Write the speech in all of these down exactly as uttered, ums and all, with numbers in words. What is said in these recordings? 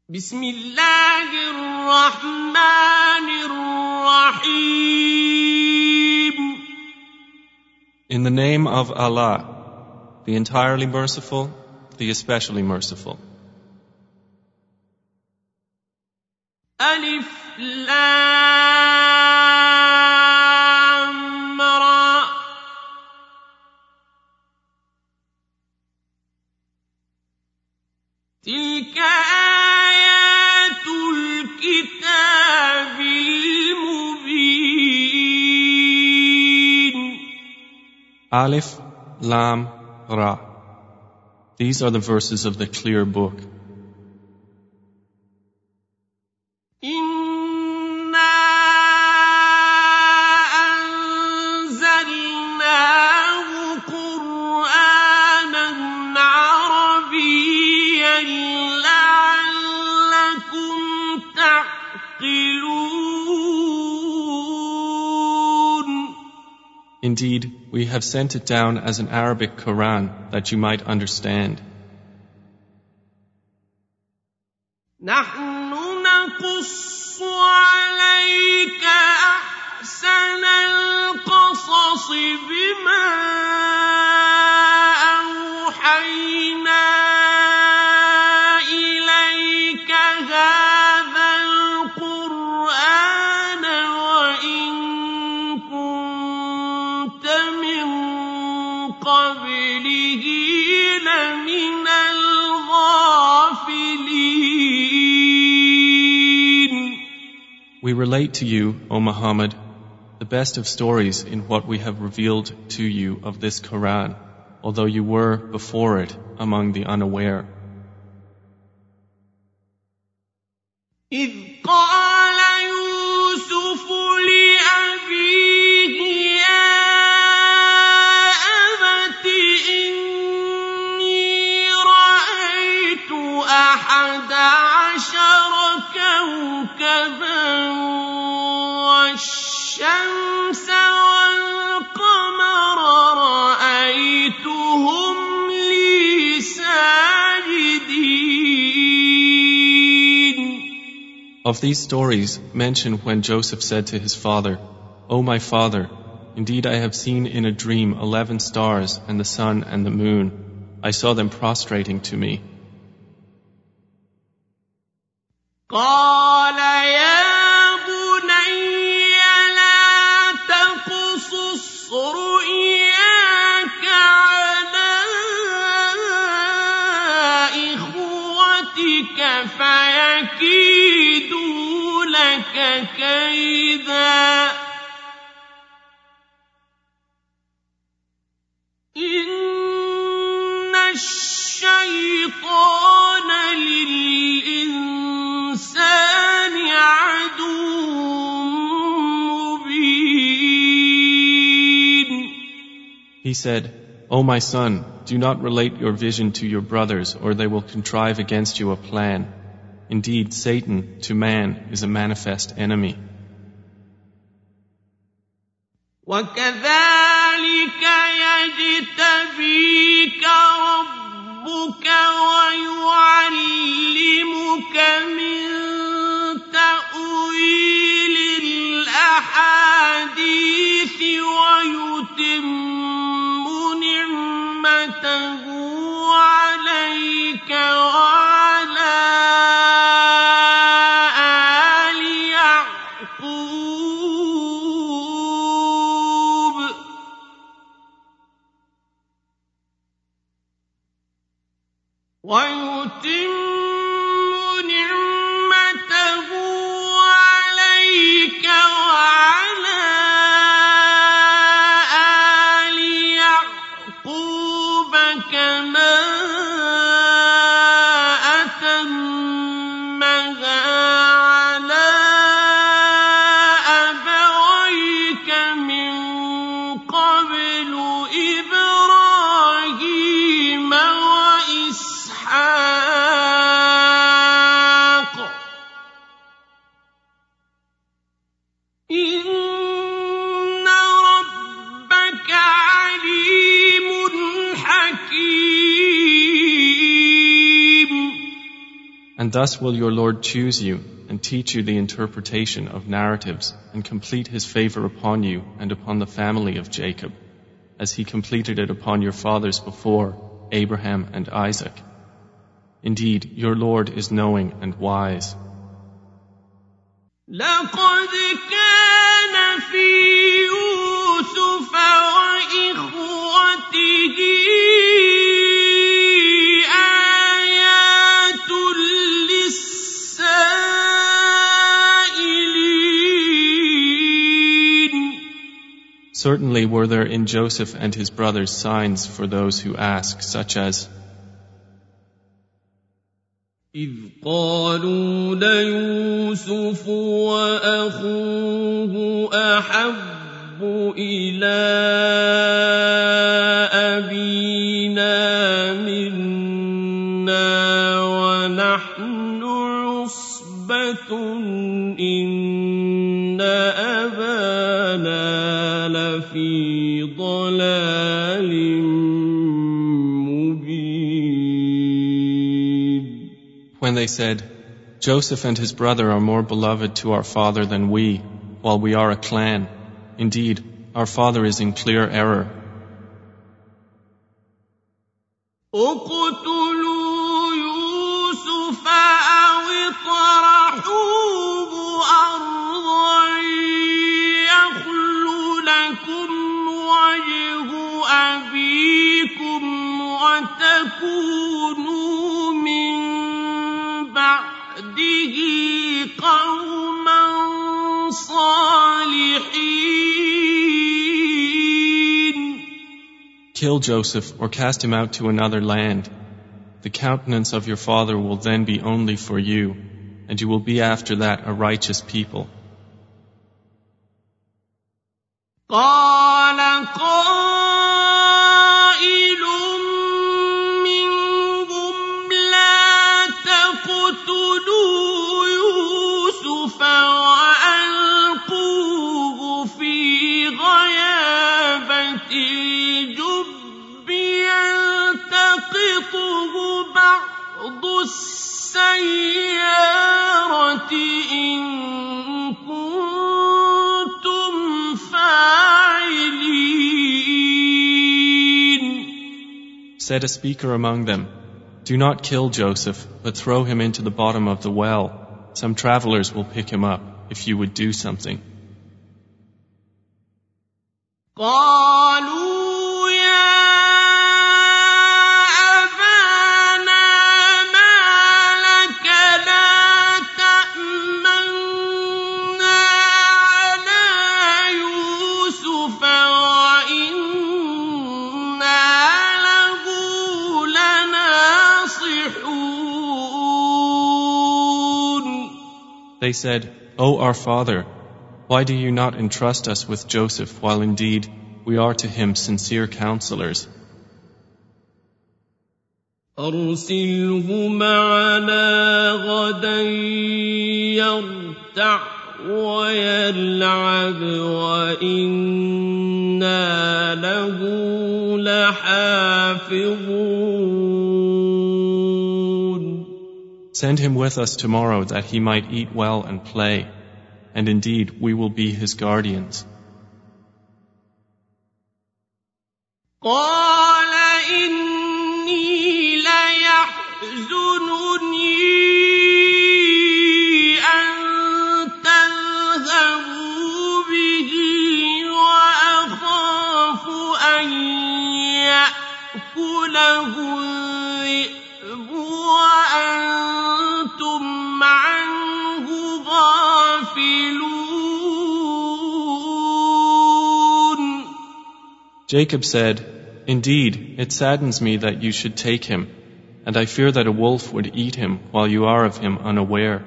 بسم الله الرحمن الرحيم. In the name of Allah, the entirely merciful, the especially merciful. ألف لام را. تلك آيات الكتاب المبين. Alif, Lam, Ra. These are the verses of the clear book. إنا أنزلناه قرآنا عربيا لعلكم تعقلون. Indeed, we have sent it down as an Arabic Quran that you might understand. نحن نقص عليك أحسن القصص بما أوحينا إليك هذا القرآن وإن كنت من قبله لمن الغافلين. We relate to you, O Muhammad, the best of stories in what we have revealed to you of this Quran, although you were before it among the unaware. إذ قال يوسف لأبيه يا أبت إني رأيت أحد عشر كوكبا والشمس والقمر رأيتهم لي ساجدين. Of these stories, mention when Joseph said to his father, O my father, indeed I have seen in a dream eleven stars and the sun and the moon. I saw them prostrating to me. قال يا بني لا تقصص رؤياك على إخوتك فيكيدوا لك كيدا إن الشيطان للإنسان عدو مبين. He said, O my son, do not relate your vision to your brothers, or they will contrive against you a plan. Indeed, Satan to man is a manifest enemy. وكذلك يجتبيك ربك ويعلمك من تأويل الأحاديث ويتم نعمته عليك وعلى آل يعقوب ويتم نعمته thus will your Lord choose you and teach you the interpretation of narratives and complete his favor upon you and upon the family of Jacob, as he completed it upon your fathers before, Abraham and Isaac. Indeed, your Lord is knowing and wise. لقد كان في يوسف وإخوته آيات للسائلين. Certainly were there in Joseph and his brothers signs for those who ask, such as, إذ قالوا ليوسف وأخوه أحب إلى أبينا منا ونحن عصبة إن أبانا لفي ضلال when they said, Joseph and his brother are more beloved to our father than we, while we are a clan. Indeed, our father is in clear error. اقتلوا يوسف أو اطرحوه أرضا يخل لكم وجه أبيكم وتكونوا من بعده قوما صالحين. Kill Joseph or cast him out to another land. The countenance of your father will then be only for you, and you will be after that a righteous people. قال قائل منهم لا تقتلوا يوسف وألقوه في غيابة الجب يلتقطه بعض السيارة إن كنتم فاعلين. Said a speaker among them, do not kill Joseph, but throw him into the bottom of the well. Some travelers will pick him up, if you would do something. قالوا يا أبانا ما لك لا تأمنا على يوسف وإنا له لناصحون. They said, O our father, why do you not entrust us with Joseph while indeed we are to him sincere counselors? أرسله معنا غدا يرتع ويلعب وإنا له لحافظون. Send him with us tomorrow that he might eat well and play, and indeed we will be his guardians. قال إني ليحزنني أن تذهبوا به وأخاف أن يأكله الذئب وأنتم عنه غافلون. Jacob said, Indeed, it saddens me that you should take him, and I fear that a wolf would eat him while you are of him unaware.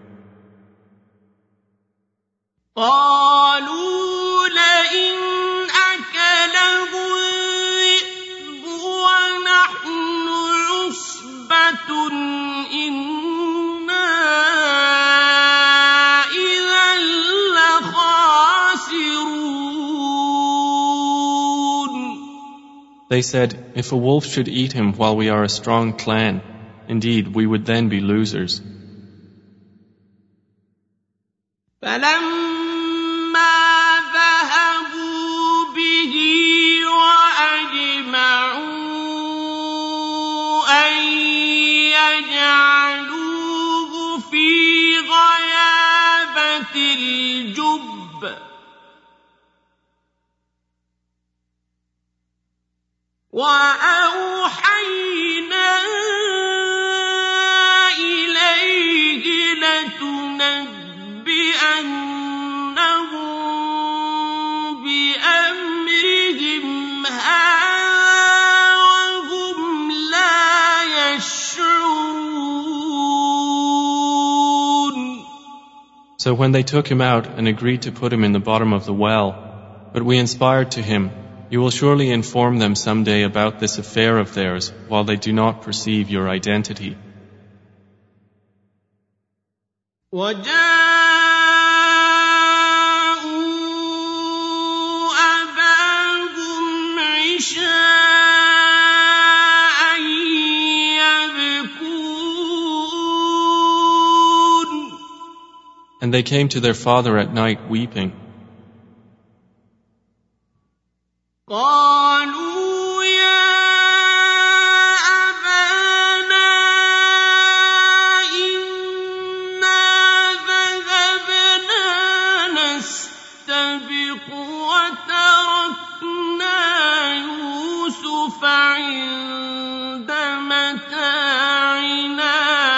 قالوا لئن أكله الذئب ونحن عصبة إنا إذا لخاسرون. They said, If a wolf should eat him while we are a strong clan, indeed we would then be losers. فلما ذهبوا به وأجمعوا أن يجعلوه في غيابة الجب وأوحينا إليه لتنبئنهم بأمرهم هذا وهم لا يشعرون. So when they took him out and agreed to put him in the bottom of the well, but we inspired to him, you will surely inform them someday about this affair of theirs while they do not perceive your identity. وَجَاءُوا أَبَاهُمْ عِشَاءً يَبْكُونَ. And they came to their father at night weeping. قالوا يا أبانا إنا ذهبنا نستبق وتركنا يوسف عند متاعنا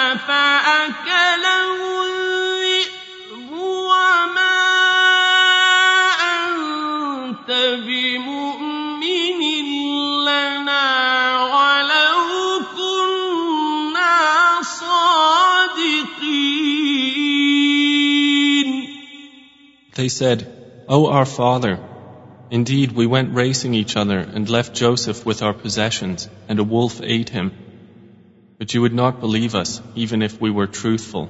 فأكله الذئب وما أنت بمؤمن They said, O our father, indeed we went racing each other and left Joseph with our possessions, and a wolf ate him. But you would not believe us, even if we were truthful.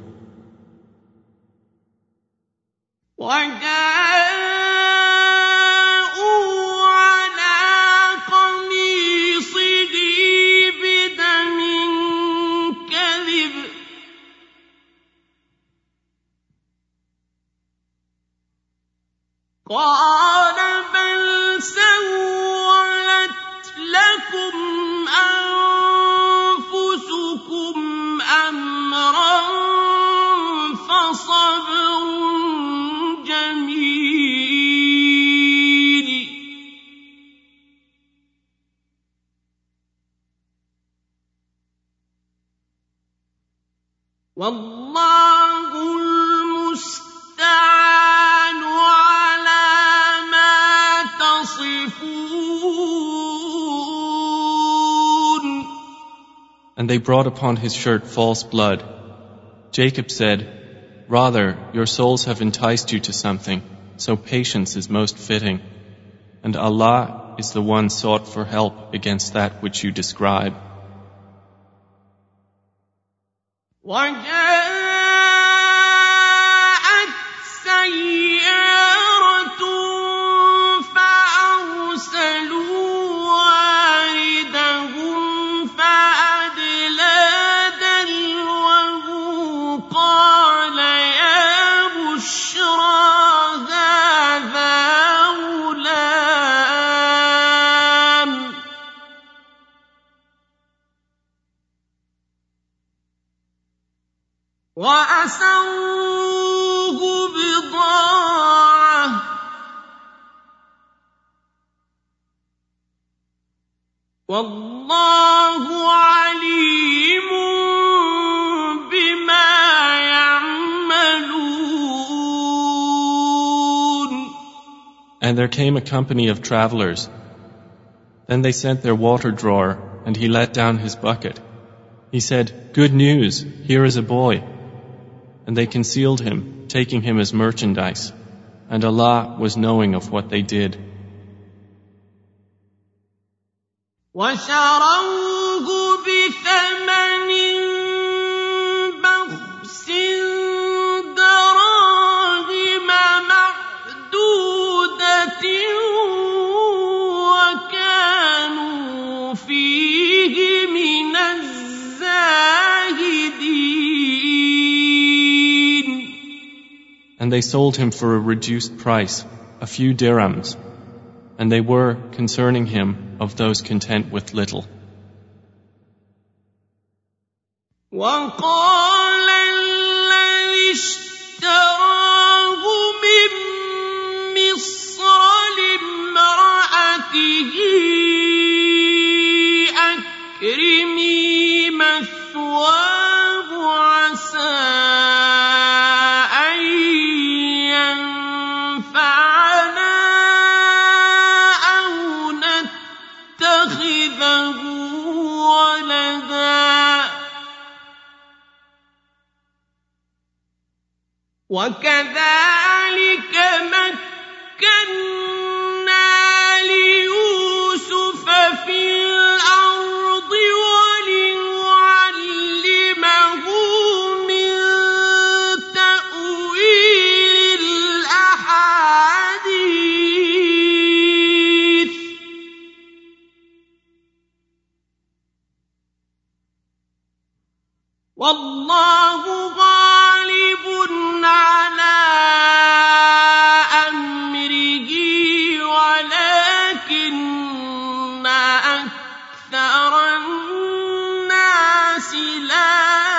قال بل سولت لكم أنفسكم أمرا فصبر جميل والله المستعان على ما تصفون. And they brought upon his shirt false blood. Jacob said, Rather, your souls have enticed you to something, so patience is most fitting. And Allah is the one sought for help against that which you describe. وجاءت سيارة فأرسلوا واردهم فأدلى دلوه قال يا بشرى هذا غلام وأسروه بضاعة والله عليم بما يعملون. And there came a company of travelers. Then they sent their water drawer, and he let down his bucket. He said, Good news, here is a boy. And they concealed him, taking him as merchandise. And Allah was knowing of what they did. وَشَرَوْهُ بِثَمَنٍ بَخْسٍ دَرَاهِمَ مَعْدُودَةٍ وَكَانُوا فِيهِ مِنَ الزَّاهِدِينَ. And they sold him for a reduced price, a few dirhams, and they were, concerning him, of those content with little. وقال الذي اشتراه من مصر لامرأته أكرمي مثواه عسى أن ينفعنا أو نتخذه ولدا وكذلك مكنا ليوسف في الأرض ولنعلمه من تأويل الأحاديث والله غالب على أمره ولكن أكثر الناس لا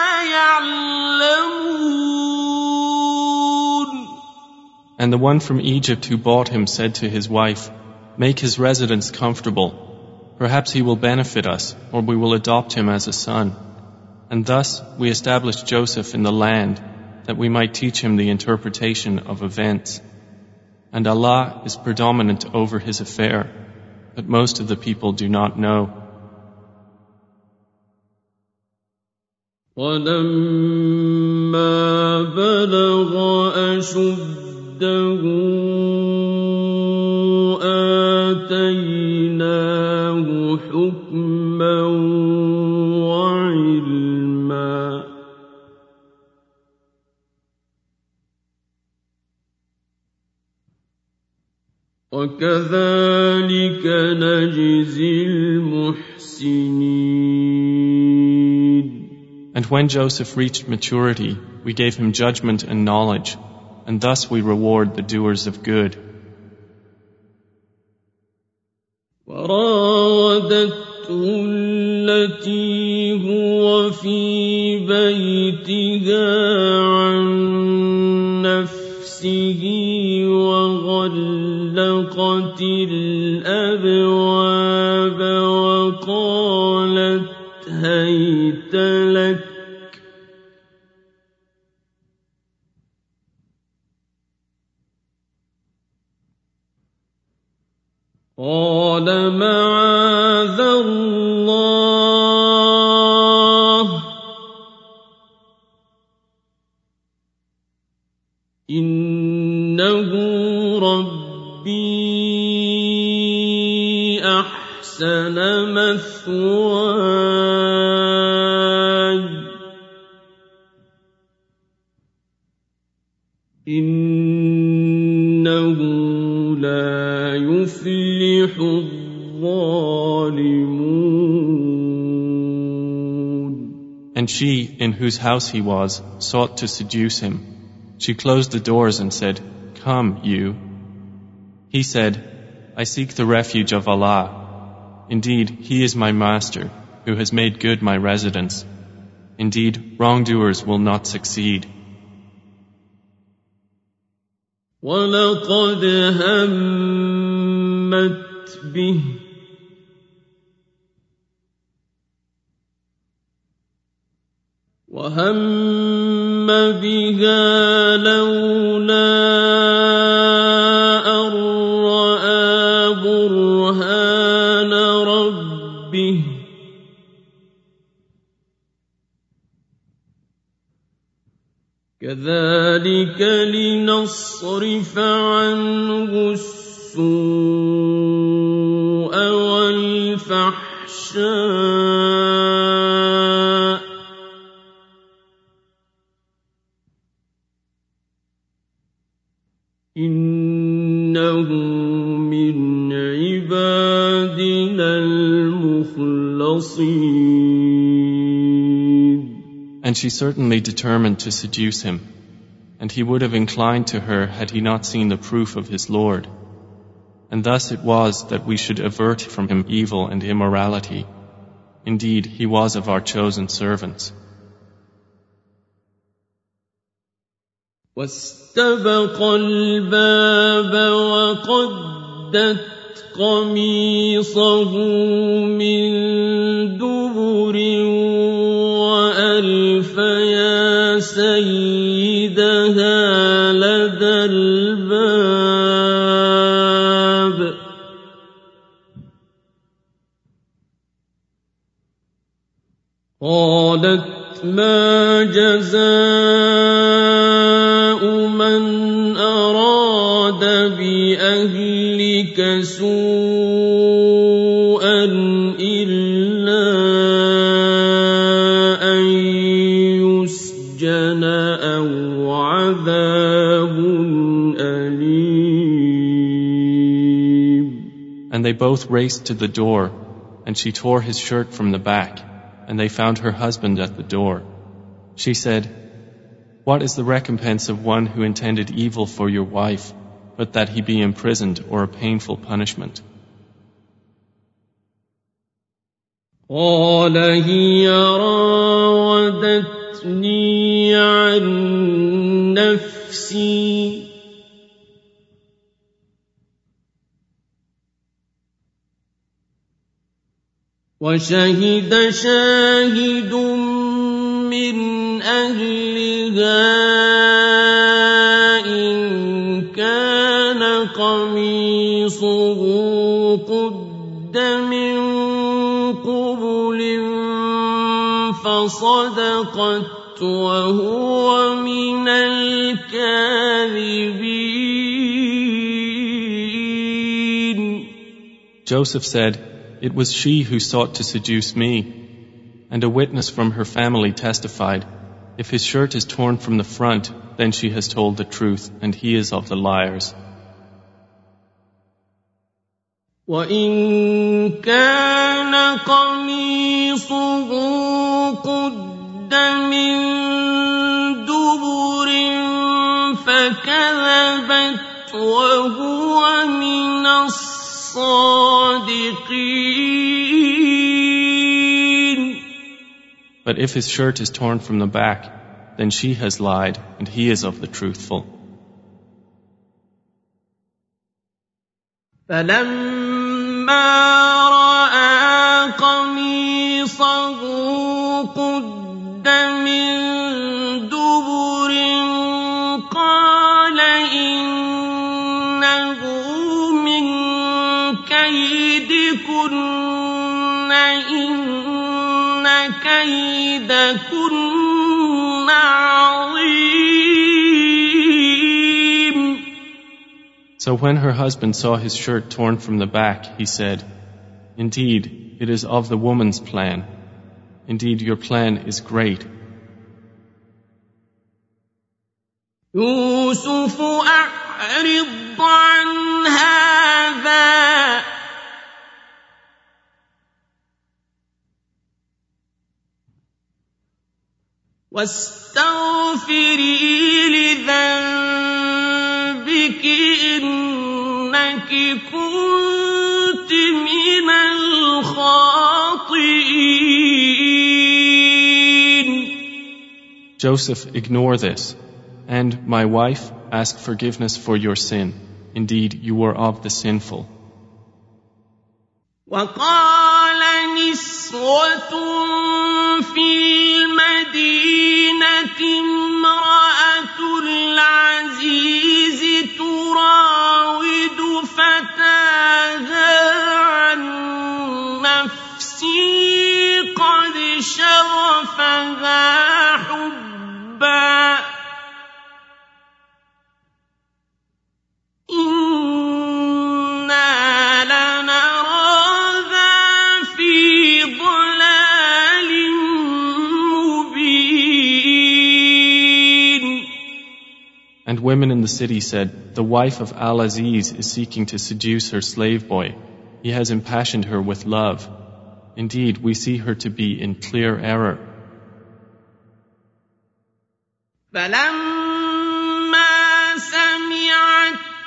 يعلمون. And the one from Egypt who bought him said to his wife, "Make his residence comfortable. Perhaps he will benefit us, or we will adopt him as a son." And thus we established Joseph in the land, that we might teach him the interpretation of events. And Allah is predominant over his affair, but most of the people do not know. وَلَمَّا بَلَغَ أَشُدَّهُ آتَيْنَاهُ حُكْمًا وَعِلْمًا وَكَذَلِكَ نَجْزِي الْمُحْسِنِينَ. And when Joseph reached maturity, we gave him judgment and knowledge, and thus we reward the doers of good. وراودته التي هو في بيتها عن نفسه وغلقت الأبواب وقالت هيت لك قال معاذ الله إنه ربي أحسن مثواي إنه لا يفلح الظالمون. And she, in whose house he was, sought to seduce him. She closed the doors and said, "Come, you." He said, "I seek the refuge of Allah. Indeed, He is my master, who has made good my residence. Indeed, wrongdoers will not succeed." وَلَقَدْ هَمَّتْ بِهِ وَهَمَّ بِهَا لَوْلَا أَن رَّأَىٰ بُرْهَانَ رَبِّهِ كَذَلِكَ لِنَصْرِفَ عَنْهُ السُّوءَ وَالْفَحْشَاءَ إِنَّهُ مِنْ عِبَادِنَا الْمُخْلَصِينَ. And she certainly determined to seduce him. and he would have inclined to her had he not seen the proof of his Lord. And thus it was that we should avert from him evil and immorality. Indeed, he was of our chosen servants. واستبق الباب وقدت قميصه من دبر وألف يا سيدها لدى الباب قالت ما جزاء من أراد بأهلك سوءا إلا أن يسجن أو عذاب أليم. And they both raced to the door, and she tore his shirt from the back, and they found her husband at the door. She said, "What is the recompense of one who intended evil for your wife, but that he be imprisoned or a painful punishment?" قال هي راودتني عن نفسي وشهد شاهد من أهلها إن كان قميصه قد من قبل فصدقت وهو من الكاذبين. Joseph said, "It was she who sought to seduce me." And a witness from her family testified, "If his shirt is torn from the front, then she has told the truth, and he is of the liars." وَإِن كَانَ قَمِيصُهُ قُدَّ مِن دُبُرٍ فَكَذَبَتْ وَهُوَ مِنَ الصَّادِقِينَ. But if his shirt is torn from the back, then she has lied, and he is of the truthful. فَلَمَّا رَأَىٰ قَمِيصَهُ قُدَّ مِن دُبُرٍ قَالَ إِنَّهُ مِن كَيْدِكُنَّ إِنَّ كَيْدَكُنَّ عَظِيمٌ. So when her husband saw his shirt torn from the back, he said, "Indeed, it is of the woman's plan. Indeed, your plan is great." يوسف أعرض عن هذا واستغفري لذنبك إنك كنت من الخاطئين. Joseph, ignore this, and, my wife, ask forgiveness for your sin. Indeed, you were of the sinful. وقال نسوة في المدينة امرأة العزيز تراود فتاها عن نفسه قد شغفها حبا إنا لنراها في ضلال مبين. And women in the city said, "The wife of Al-Aziz is seeking to seduce her slave boy. He has impassioned her with love. Indeed, we see her to be in clear error." فلما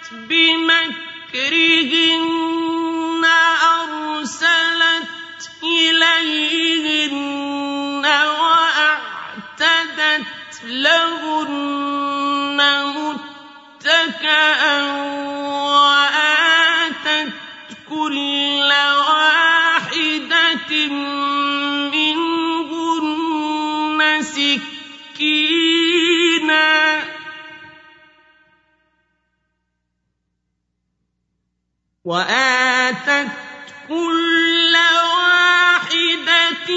بمكرهن أرسلت إليهن وأعتدت لهن متكئا وآتت كل واحدة منهن سكينا وآتت كل واحدة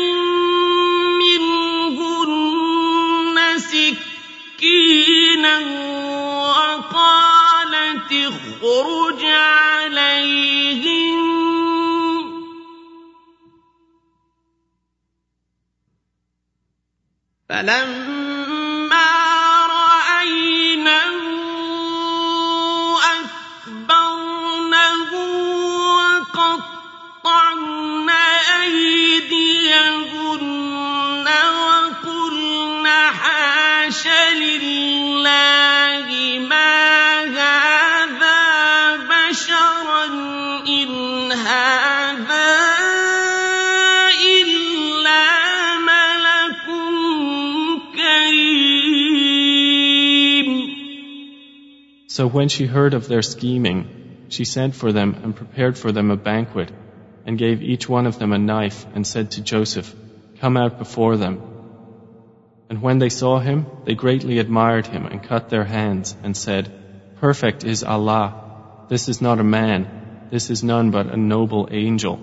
منهن سكينا وقالت اخرج عليهن فلما رأينه أكبرنه وقطعن أيديهن وقلن حاش لله ما هذا بشرا إن هذا إلا ملك كريم. So when she heard of their scheming, she sent for them and prepared for them a banquet, and gave each one of them a knife, and said to Joseph, "Come out before them." And when they saw him, they greatly admired him and cut their hands, and said, "Perfect is Allah. This is not a man. This is none but a noble angel."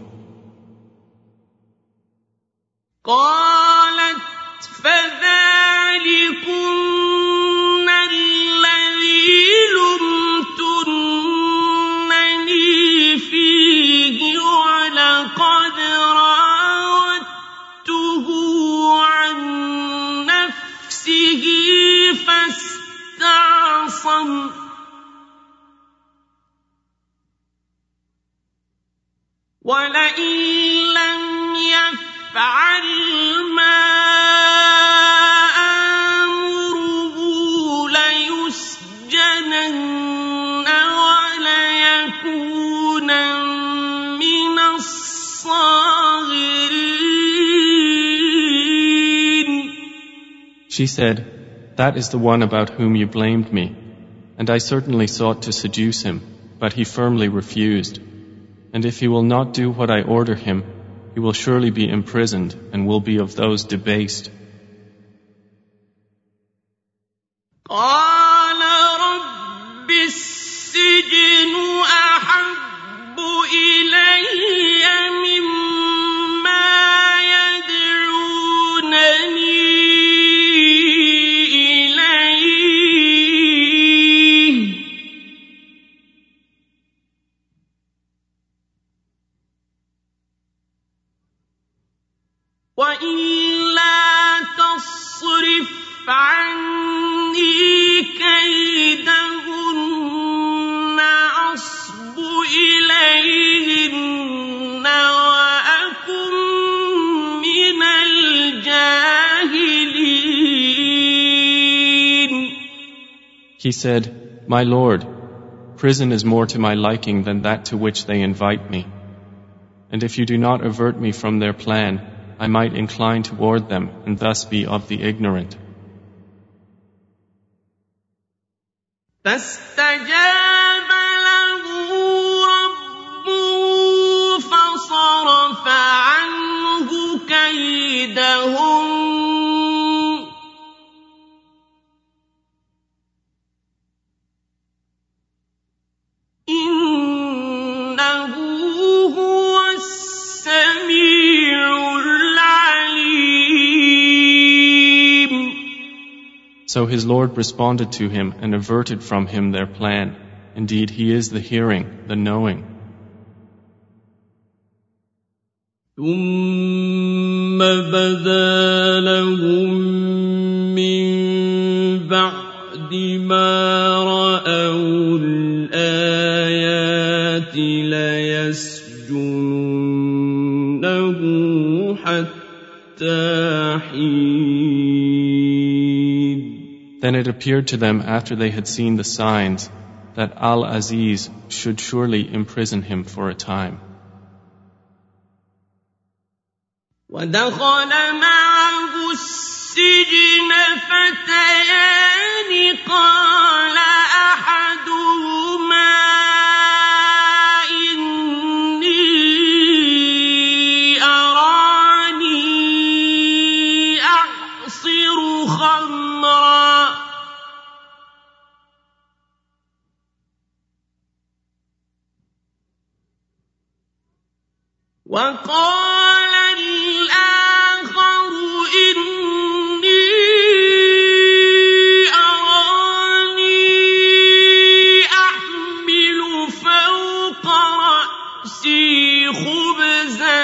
قالت فذلكن الذي لمتنني فيه ولقد راودته عن نفسه فاستعصم ولئن لم يفعل ما آمره ليسجنن وليكونا من الصاغرين. She said, "That is the one about whom you blamed me, and I certainly sought to seduce him, but he firmly refused. And if he will not do what I order him, he will surely be imprisoned and will be of those debased." قال رب السجن أحب إلي مما يدعونني إليه وإلا تصرف عني كيدهن أصب إليهن وأكن من الجاهلين. He said, "My Lord, prison is more to my liking than that to which they invite me. And if you do not avert me from their plan, I might incline toward them and thus be of the ignorant." فاستجاب له ربه فصرف عنه كيدهم إنه هو السميع العليم. So his Lord responded to him and averted from him their plan. Indeed, he is the hearing, the knowing. ثم بدا لهم من بعد ما رأوا الآيات ليسجننه حتى حين. Then it appeared to them after they had seen the signs that Al-Aziz should surely imprison him for a time. ودخل معه السجن فتيان قال أحدهما إني أراني أعصر خمرا وقال الآخر إني أراني أحمل فوق رأسي خبزا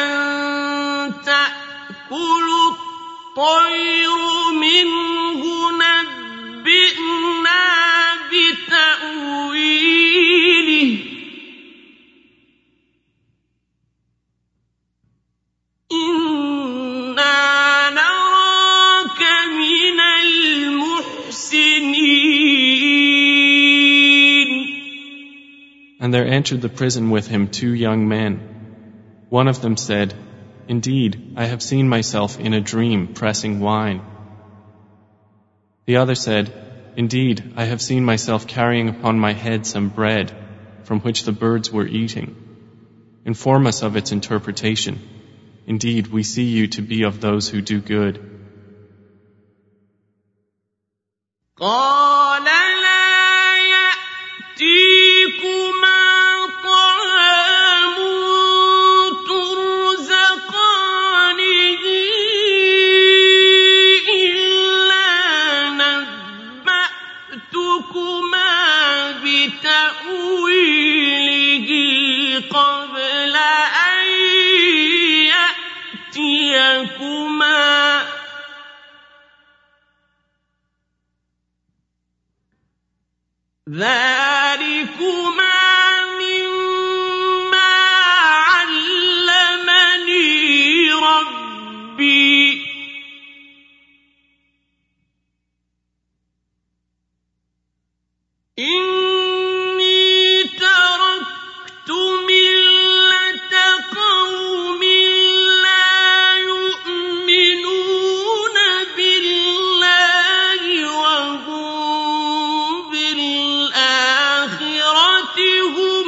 تأكل الطير منه نبئنا بتأويله إنا نراك من المحسنين. And there entered the prison with him two young men. One of them said, Indeed, I have seen myself in a dream pressing wine. The other said, Indeed, I have seen myself carrying upon my head some bread from which the birds were eating. Inform us of its interpretation. Indeed, we see you to be of those who do good. قال لا يأتيكما طعام ترزقانه إلا نبأتكما بتأويله قبل أن يأتيكما ذلكما مما علمني ربي إني تركت ملة قوم لا يؤمنون بالله وهم بالآخرة هم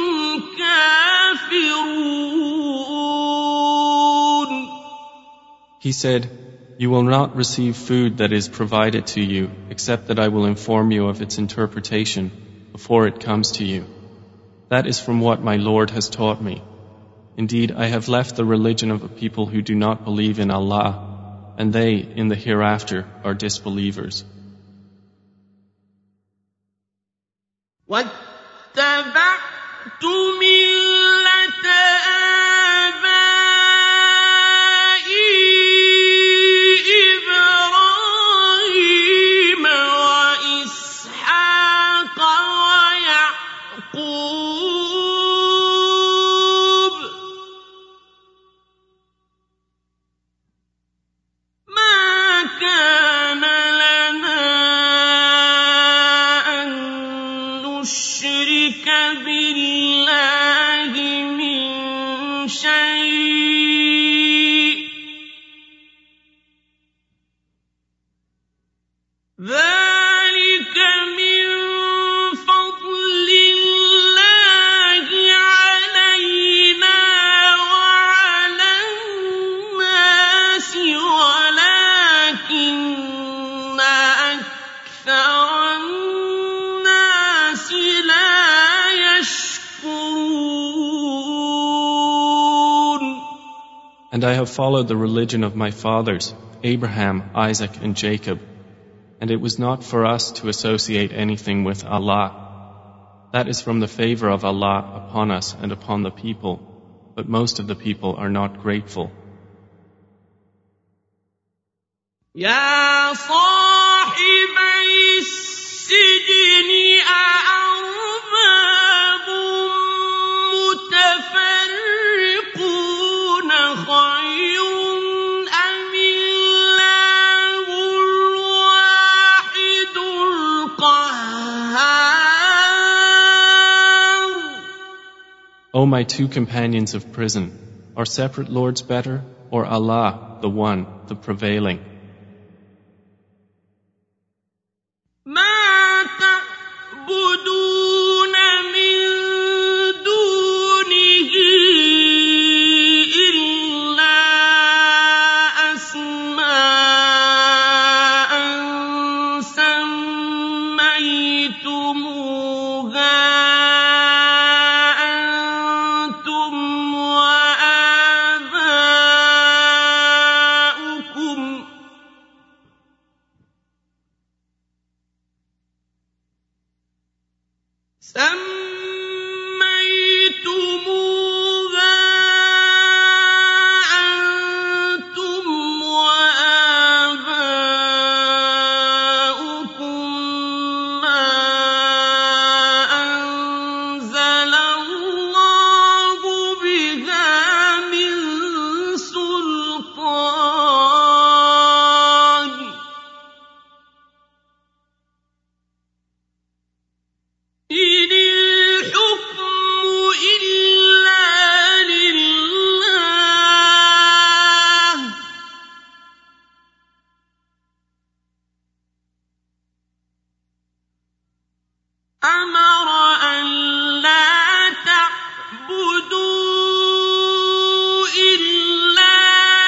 كافرون. He said, You will not receive food that is provided to you, except that I will inform you of its interpretation before it comes to you. That is from what my Lord has taught me. Indeed, I have left the religion of a people who do not believe in Allah, and they, in the hereafter, are disbelievers. واتبعت ملة آبائي إبراهيم وإسحاق ويعقوب ما كان لنا أن نشرك بالله من شيء ذلك من فضل الله علينا وعلى الناس ولكن أكثر الناس لا يشكرون. And I have followed the religion of my fathers, Abraham, Isaac, and Jacob. And it was not for us to associate anything with Allah. That is from the favor of Allah upon us and upon the people, but most of the people are not grateful. يا صاحبي السجن أأرباب متفرقون خير أم الله الواحد القهار O my two companions of prison, are separate lords better, or Allah, the One, the Prevailing? ما تعبدون من دونه إلا أسماء سميتموها أنتم وآباؤكم سميتموها أنتم وآباؤكم ما أنزل الله بها من سلطان إن الحكم إلا لله أمر أن لا تعبدوا إلا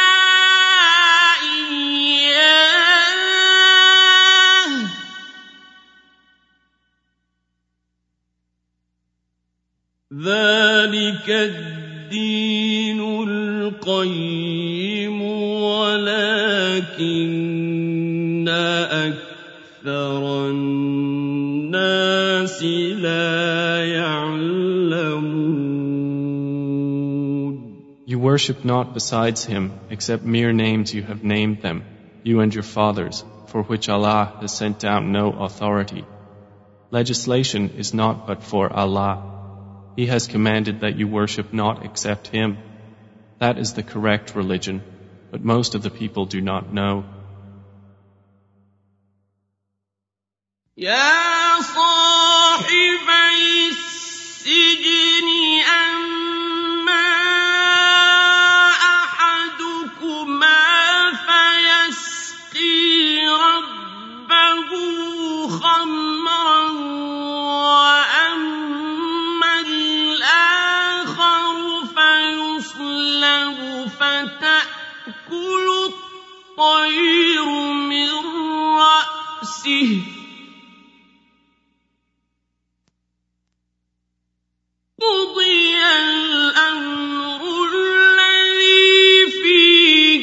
إياه ذلك الدين القيم ولكن أكثر الناس لا يعلمون. You worship not besides Him except mere names you have named them, you and your fathers, for which Allah has sent down no authority. Legislation is not but for Allah. He has commanded that you worship not except Him. That is the correct religion, but most of the people do not know. يا صاحبي السجن أما أحدكما فيسقي ربه خمرا وأما الآخر فيصلب فتأكل الطير من رأسه قضي الأمر الذي فيه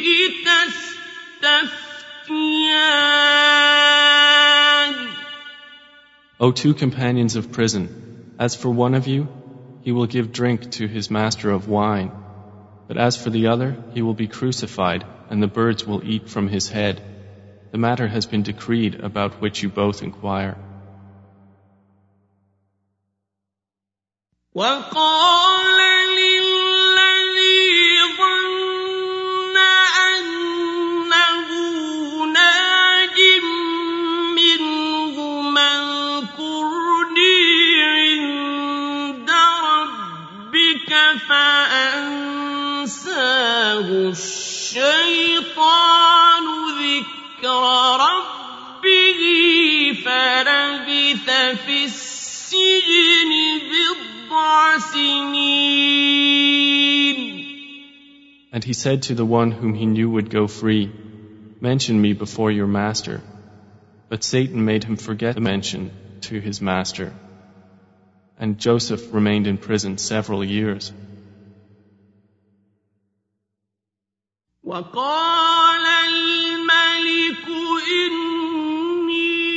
تستفتيان. O two companions of prison, as for one of you, he will give drink to his master of wine, but as for the other, he will be crucified, and the birds will eat from his head. The matter has been decreed about which you both inquire. وقال للذي ظن أنه ناج منهما اذكرني عند ربك فأنساه الشيطان ذكر ربه فلبث في السجن بضع سنين. And he said to the one whom he knew would go free, mention me before your master. But Satan made him forget the mention to his master. And Joseph remained in prison several years. وقال الملك إني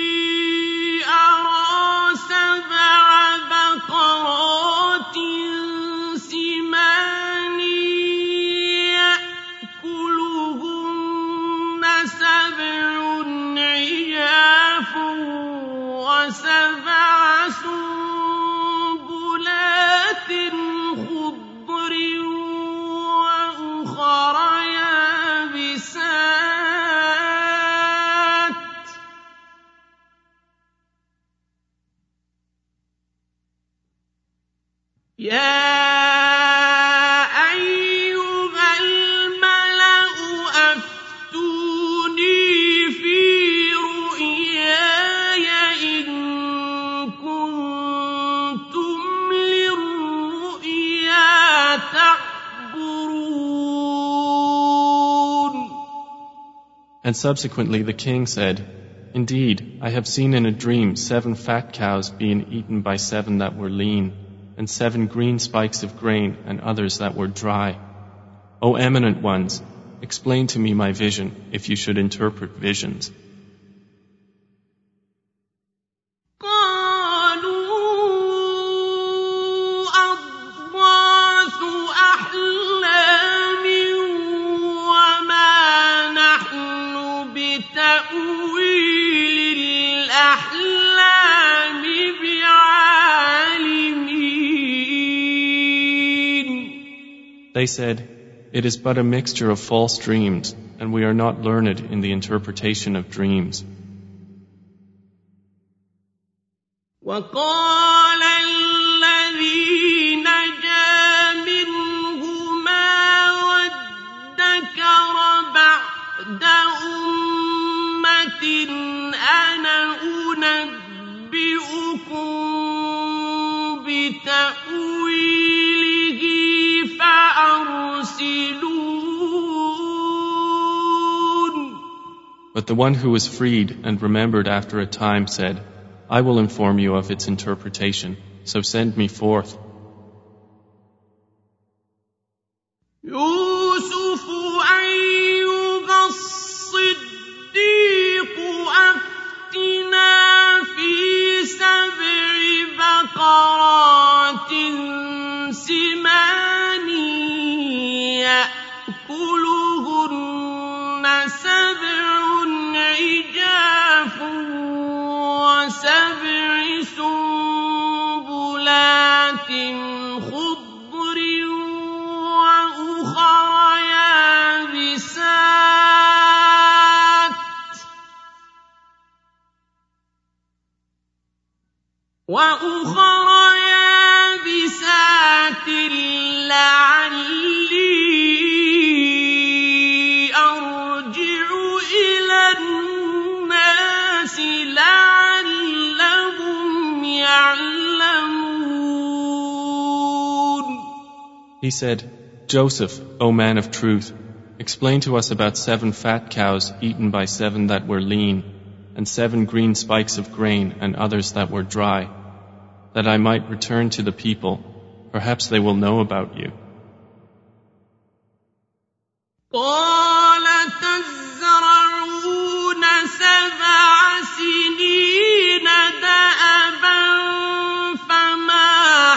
أرى سبع بقرات سمان يأكلهن سبع عجاف وسبع سنبلات خضر وأخر يابسات يا And subsequently the king said, Indeed, I have seen in a dream seven fat cows being eaten by seven that were lean, and seven green spikes of grain and others that were dry. O eminent ones, explain to me my vision, if you should interpret visions. They said, It is but a mixture of false dreams, and we are not learned in the interpretation of dreams. وقال الذي نجا منهما وادكر بعد أمة أنا أنبئكم بتأويله فأرسلون. But the one who was freed and remembered after a time said, I will inform you of its interpretation, so send me forth. يوسف أيها الصديق أفتنا في سبع بقرات سمان يأكلهن سبع عجاف وسبع سنبلات خضر وأخر يابسات وأخر يابسات لعلي أرجع إلى الناس لعلهم يعلمون. He said, Joseph, O man of truth, explain to us about seven fat cows eaten by seven that were lean, and seven green spikes of grain and others that were dry, that I might return to the people. Perhaps they will know about you. قال تزرعون سبع سنين دأبا فما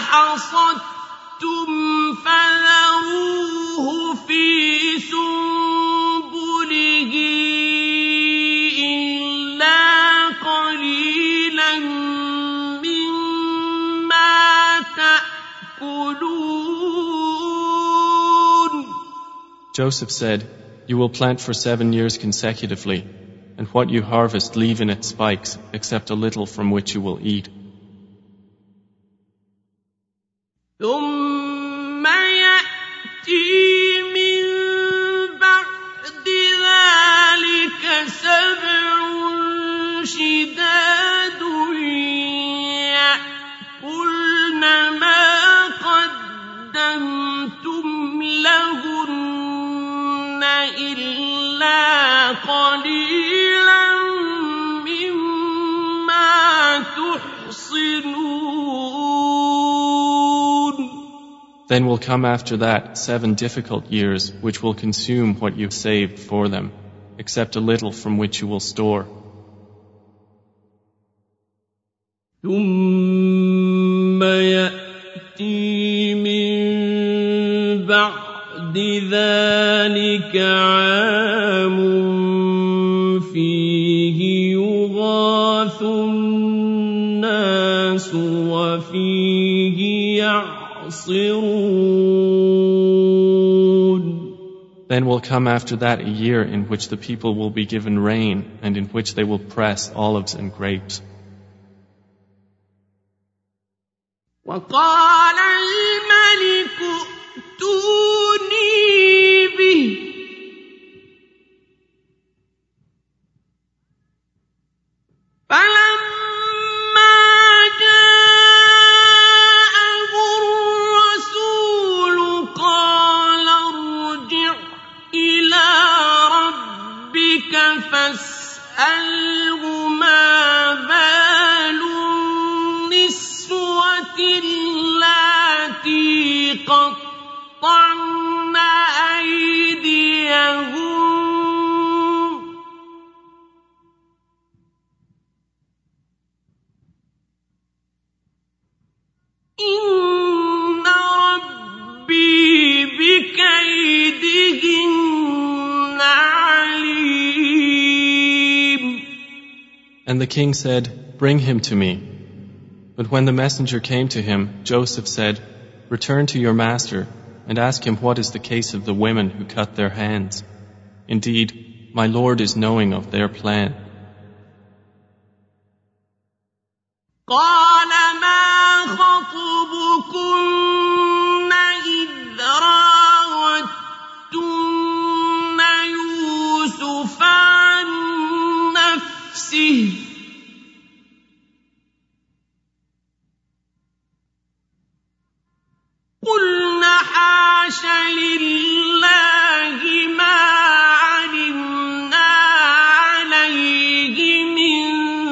حصدتم فذروه في سنبله إلا قليلا مما تأكلون. Joseph said, You will plant for seven years consecutively, and what you harvest leave in its spikes, except a little from which you will eat. ثم يأتي من بعد ذلك سبع شداد يأكلن ما قدمتم لهن إلا قليلا مما تحصنون. Then will come after that seven difficult years, which will consume what you've saved for them, except a little from which you will store. ثم يأتي من بعد ذلك عام فيه يغاث الناس وفيه يعصرون. Then will come after that a year in which the people will be given rain and in which they will press olives and grapes. وقال الملك ائتوني به فلما جاءه الرسول قال ارجع إلى ربك And the king said, "Bring him to me." But when the messenger came to him, Joseph said, "Return to your master and ask him what is the case of the women who cut their hands. Indeed, my Lord is knowing of their plan." قال ما خطبكن إذ راوتن يوسف عن نفسه قلن حاش لله ما علمنا عليه من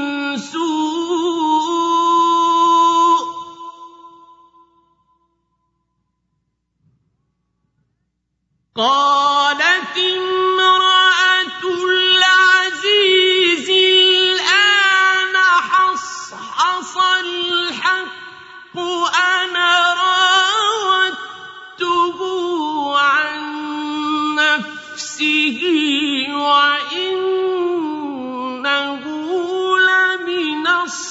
سوء قالت امرأة العزيز الآن حصحص الحق أنا راودته عن نفسه وإنه لمن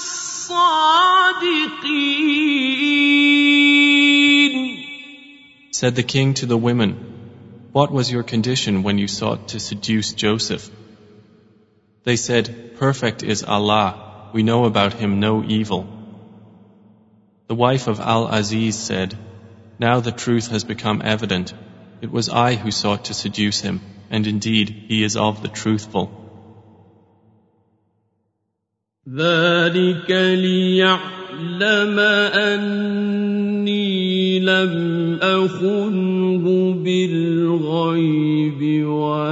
الصادقين. Said the king to the women, "What was your condition when you sought to seduce Joseph?" They said, "Perfect is Allah, we know about him no evil." The wife of Al-Aziz said, "Now the truth has become evident. It was I who sought to seduce him, and indeed he is of the truthful." ذلك ليعلم أني لم أخنه بالغيب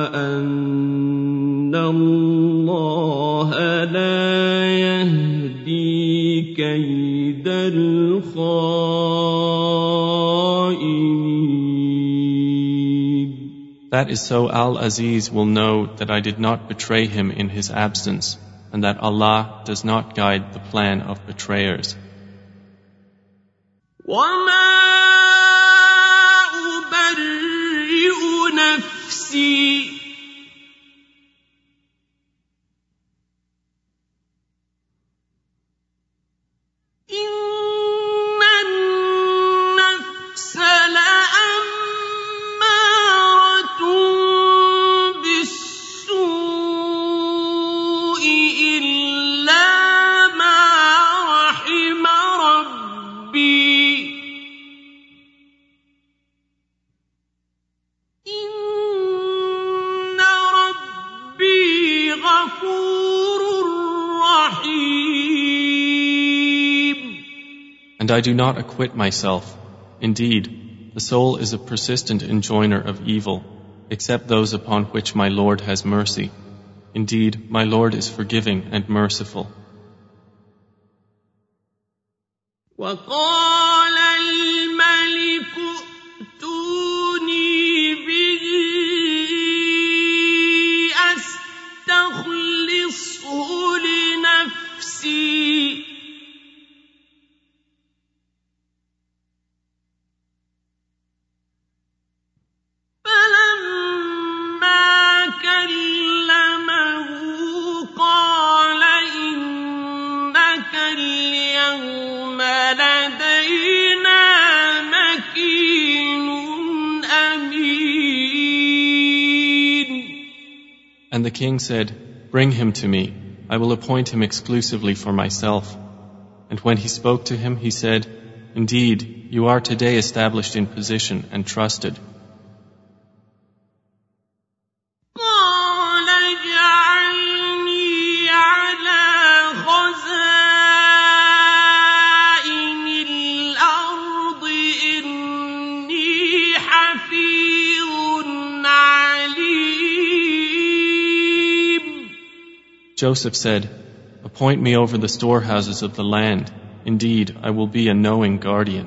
وأن الله لا يهدي كيد الخائنين. That is so Al-Aziz will know that I did not betray him in his absence, and that Allah does not guide the plan of betrayers. وَمَا أُبَرِّئُ نَفْسِي إِنَّ النَّفْسَ لَأَمَّارَةٌ بِالسُّوءِ إِلَّا مَا رَحِمَ رَبِّي إِنَّ رَبِّي غَفُورٌ رَّحِيمٌ. And I do not acquit myself. Indeed, the soul is a persistent enjoiner of evil, except those upon which my Lord has mercy. Indeed, my Lord is forgiving and merciful. وقال الملك ائتوني به أستخلصه لنفسي فلما كلمه قال إنك اليوم لدينا مكين أمين. And the king said, "Bring him to me. I will appoint him exclusively for myself." And when he spoke to him, he said, "Indeed, you are today established in position and trusted." قال اجعلني على خزائن الأرض إني حفيظ عليم. Joseph said, "Appoint me over the storehouses of the land. Indeed, I will be a knowing guardian."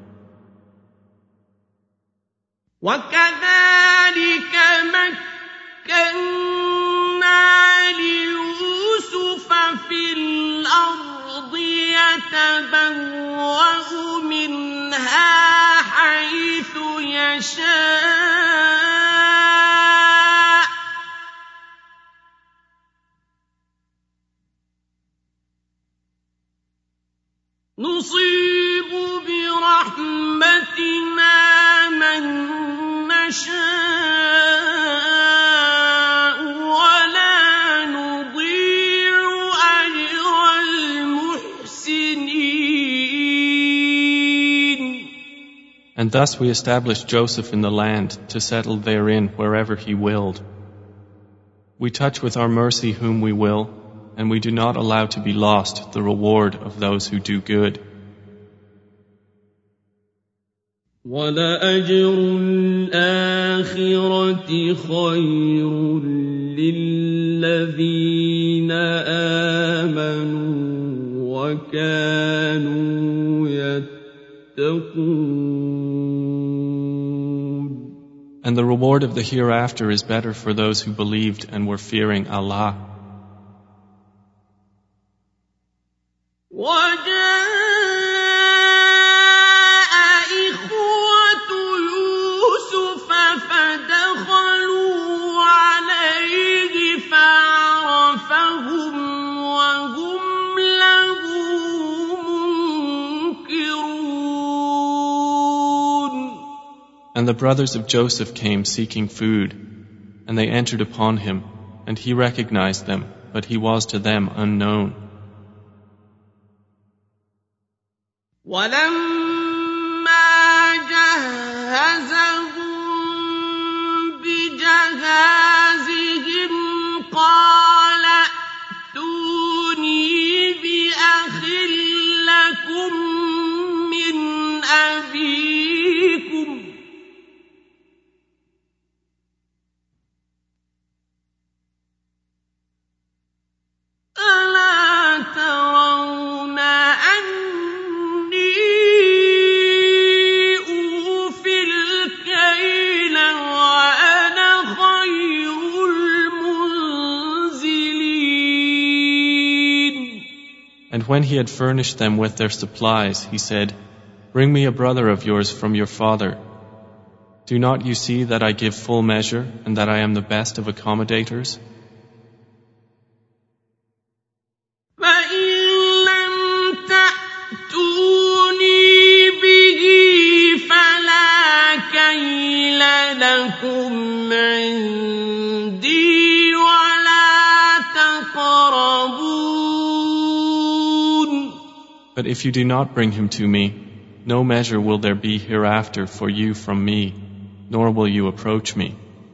وكذلك مكنا ليوسف في الأرض يتبوأ منها حيث يشاء نصيب برحمتنا من نشاء ولا نضيع أجر المحسنين. And thus we established Joseph in the land to settle therein wherever he willed. We touch with our mercy whom we will, and we do not allow to be lost the reward of those who do good. وَلَأَجْرُ الْآخِرَةِ خَيْرٌ لِّلَّذِينَ آمَنُوا وَكَانُوا يَتَّقُونَ. And the reward of the hereafter is better for those who believed and were fearing Allah. وَجَاءَ إِخْوَةُ يُوسُفَ فَدَخَلُوا عَلَيْهِ فَعَرَفَهُمْ وَهُمْ لَهُ مُنكِرُونَ. And the brothers of Joseph came seeking food, and they entered upon him, and he recognized them, but he was to them unknown. وَلَمَّا جَهَّزَهُم بِجَهَازِهِمْ قَالَ ائْتُونِي بِأَخٍ لَّكُم مِّنْ أَبِيكُمْ أَلَا تَرَوْنَ أَنِّي أُوفِي الْكَيْلَ وَأَنَا خَيْرُ الْمُنزِلِينَ. And when he had furnished them with their supplies, he said, Bring me a brother of yours from your father. Do not you see that I give full measure, and that I am the best of accommodators? لكم عندي ولا تقربون. But if you do not bring him to me, no measure will there be hereafter for you from me, nor will you approach me.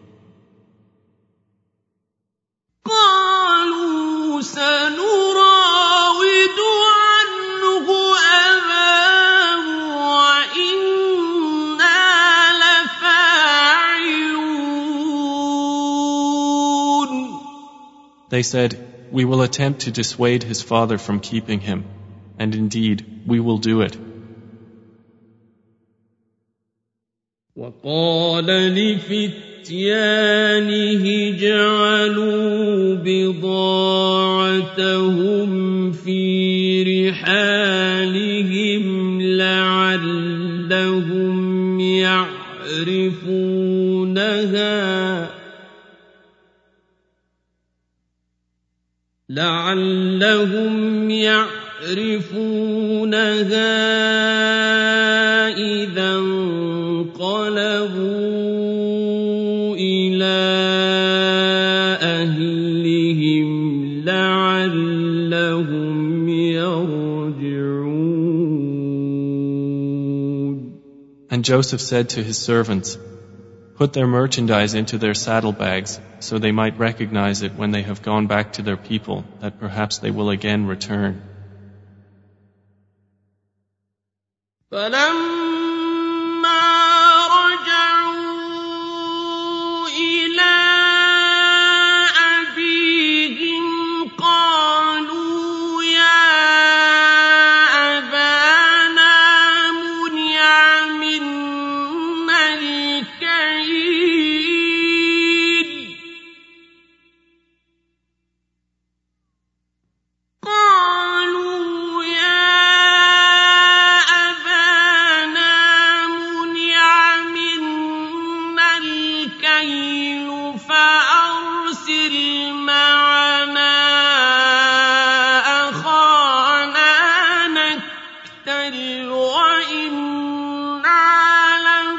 قالوا سنراود عنه أباه وإنا لفاعلون. They said, We will attempt to dissuade his father from keeping him, and indeed we will do it. وقال لفتيانه جعلوا بضاعتهم في رحالهم لعلهم يعرفونها لعلهم يعرفونها إذا انقلبوا إلى أهلهم لعلهم يرجعون. And Joseph said to his servants, Put their merchandise into their saddlebags, so they might recognize it when they have gone back to their people, that perhaps they will again return. قالوا يا أبانا بل وإنا له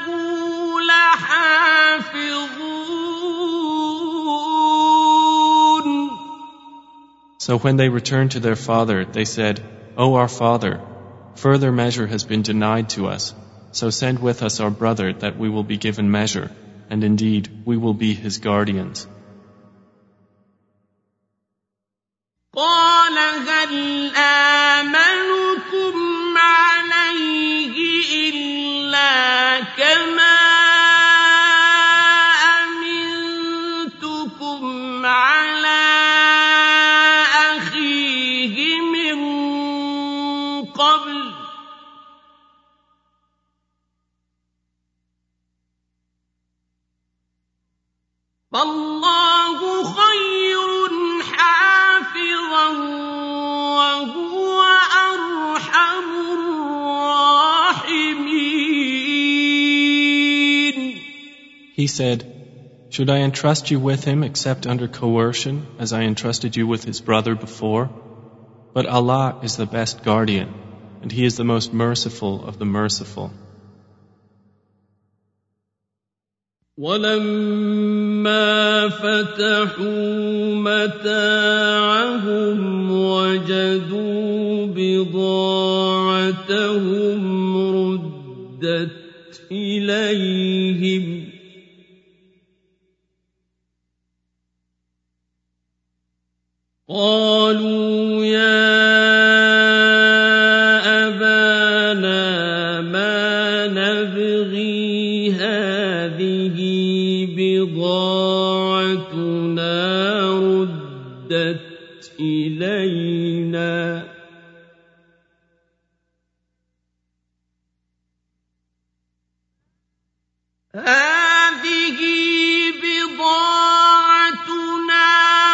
لحافظون. So when they returned to their father, they said, O our father, further measure has been denied to us, so send with us our brother that we will be given measure, and indeed we will be his guardians. قال هل آمنكم عليه إلا كما أمنتكم على أخيه من قبل فالله خير حافظا وهو أرحم الراحمين. He said, Should I entrust you with him except under coercion, as I entrusted you with his brother before? But Allah is the best guardian, and He is the most merciful of the merciful. وَلَمَّا فَتَحُوا مَتَاعَهُمْ وَجَدُوا بِضَاعَتَهُمْ رُدَّتْ إِلَيْهِمْ قَالُوا يَا أَبَانَا مَا نَبْغِي هَٰذِهِ بضاعتنا ردت إلينا هذه بضاعتنا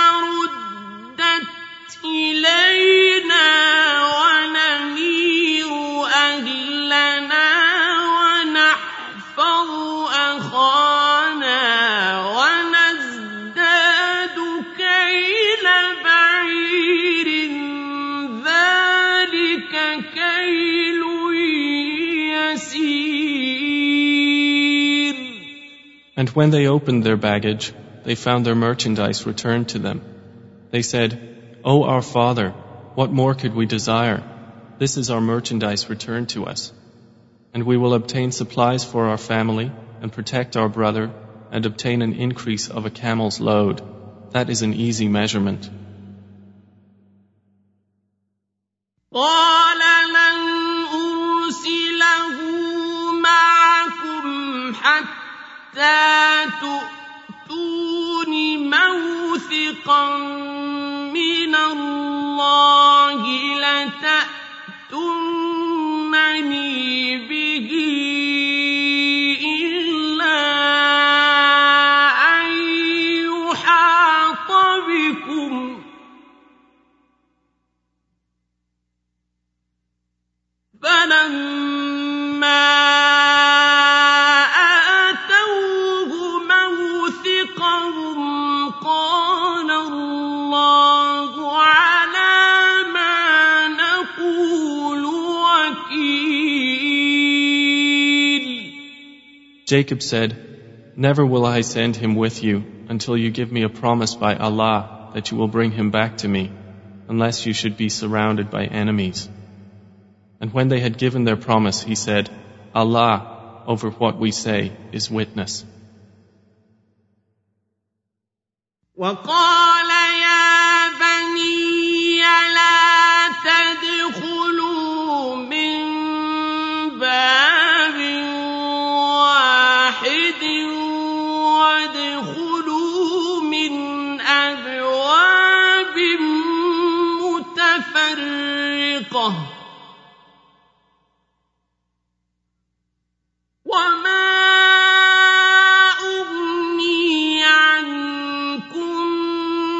ردت إلينا ونمير أهلنا ونحفظ أخانا ونزداد كيل بعير ذلك كيل يسير. And when they opened their baggage, they found their merchandise returned to them. They said, O our father, what more could we desire? This is our merchandise returned to us. And we will obtain supplies for our family and protect our brother and obtain an increase of a camel's load. That is an easy measurement. قال لن أرسله معكم حتى تؤتون موثقا من الله لتأتونني به إلا أن يحاط بكم فلما آتوه موثقهم قال الله على ما نقول وكيل. Jacob said, Never will I send him with you until you give me a promise by Allah that you will bring him back to me, unless you should be surrounded by enemies. And when they had given their promise, he said, Allah, over what we say, is witness. وقال يا بني لا تدخلوا من باب واحد وادخلوا من أبواب متفرقة وما أغني عنكم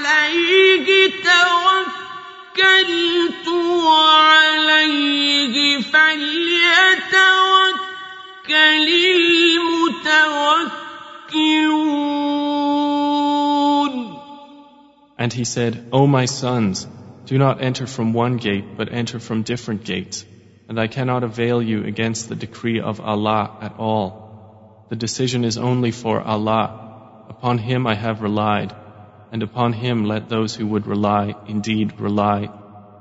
عَلَيْهِ تَوَكَّلْتُ وَعَلَيْهِ فَلْيَتَوَكَّلِ الْمُتَوَكِّلُونَ. And he said, O my sons, do not enter from one gate, but enter from different gates, and I cannot avail you against the decree of Allah at all. The decision is only for Allah. Upon Him I have relied, and upon Him let those who would rely indeed rely.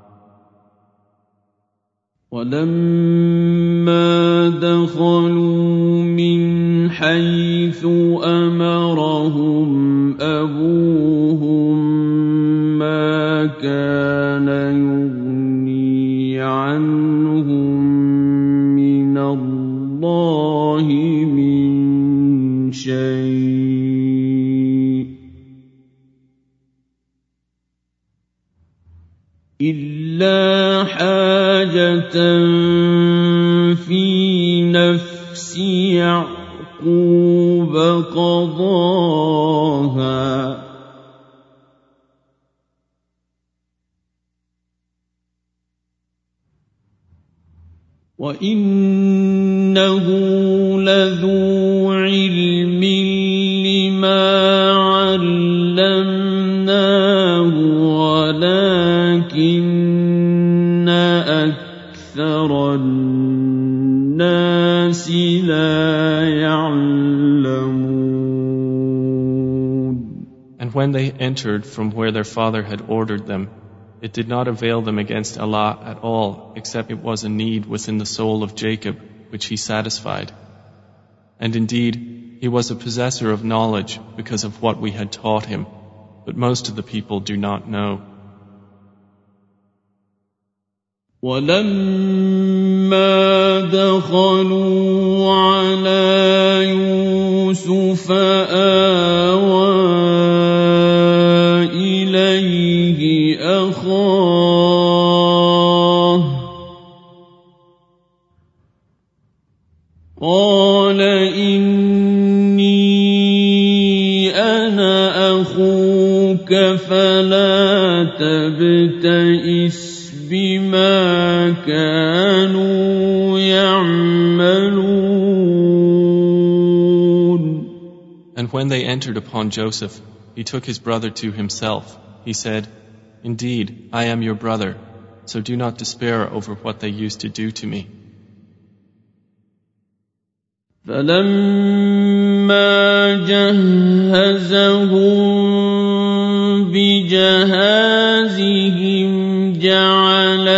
وَلَمَّا دَخَلُوا مِنْ حَيْثُ أَمَرَهُمْ أَبُوهُمْ مَا كَانَ يُغْنِي عَنْهُمْ مِنَ اللَّهِ مِنْ شَيْءٍ إِلَّا حَاجَةً فِي نَفْسِ يَعْقُوبَ قَضَاهَا وَإِنَّهُ لَذُو عِلْمٍ لِّمَا عَلَّمْنَاهُ وَلَٰكِنَّ أَكْثَرَ النَّاسِ لَا يَعْلَمُونَ. And when they entered from where their father had ordered them, it did not avail them against Allah at all, except it was a need within the soul of Jacob, which he satisfied. And indeed, he was a possessor of knowledge because of what we had taught him, but most of the people do not know. وَلَمَّا دَخَلُوا عَلَىٰ يُوسُفَ آوَىٰ إِلَيْهِ أَخَاهُ قَالَ إِنِّي أَنَا أَخُوكَ فَلَا تَبْتَئِسْ بِمَا كَانُوا يَعْمَلُونَ. And when they entered upon Joseph, he took his brother to himself. He said, Indeed, I am your brother, so do not despair over what they used to do to me. فَلَمَّا جَهَّزَهُم بِجَهَازِهِمْ جَعَلَ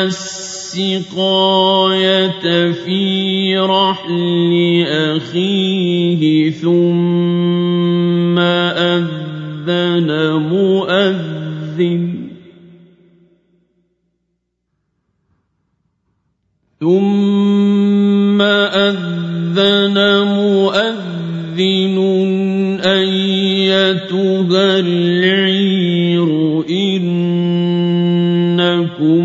السِّقَايَةَ فِي رَحْلِ أَخِيهِ ثُمَّ أَذَّنَ مُؤَذِّنٌ ثُمَّ أَذَّنَ مُؤَذِّنٌ أَيَّتُهَا الْعِيرُ إِنَّكُمْ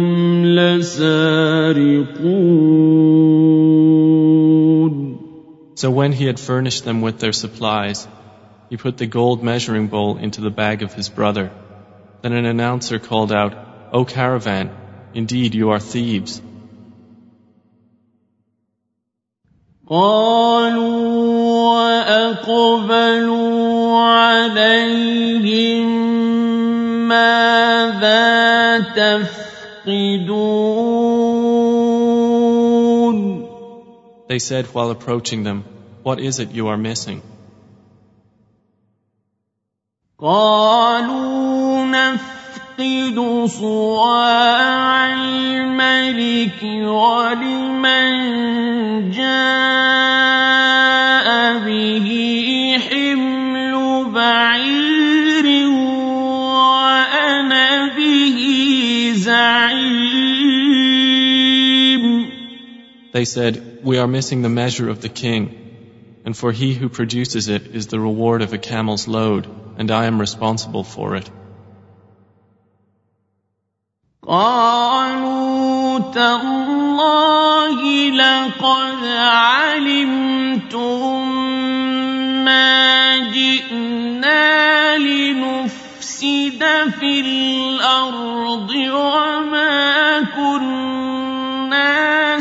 لَسَارِقُونَ. So when he had furnished them with their supplies, he put the gold measuring bowl into the bag of his brother. Then an announcer called out, O caravan, indeed you are thieves. قالوا وأقبلوا عليهم ماذا تفقدون. They said while approaching them, What is it you are missing? قالوا نفقد صواع الملك ولمن جاء به حمل بعير وأنا به زعيم. They said, We are missing the measure of the king, and for he who produces it is the reward of a camel's load, and I am responsible for it. قالوا تالله لقد علمتم ما جئنا لنفسد نفسد في الأرض وما كنا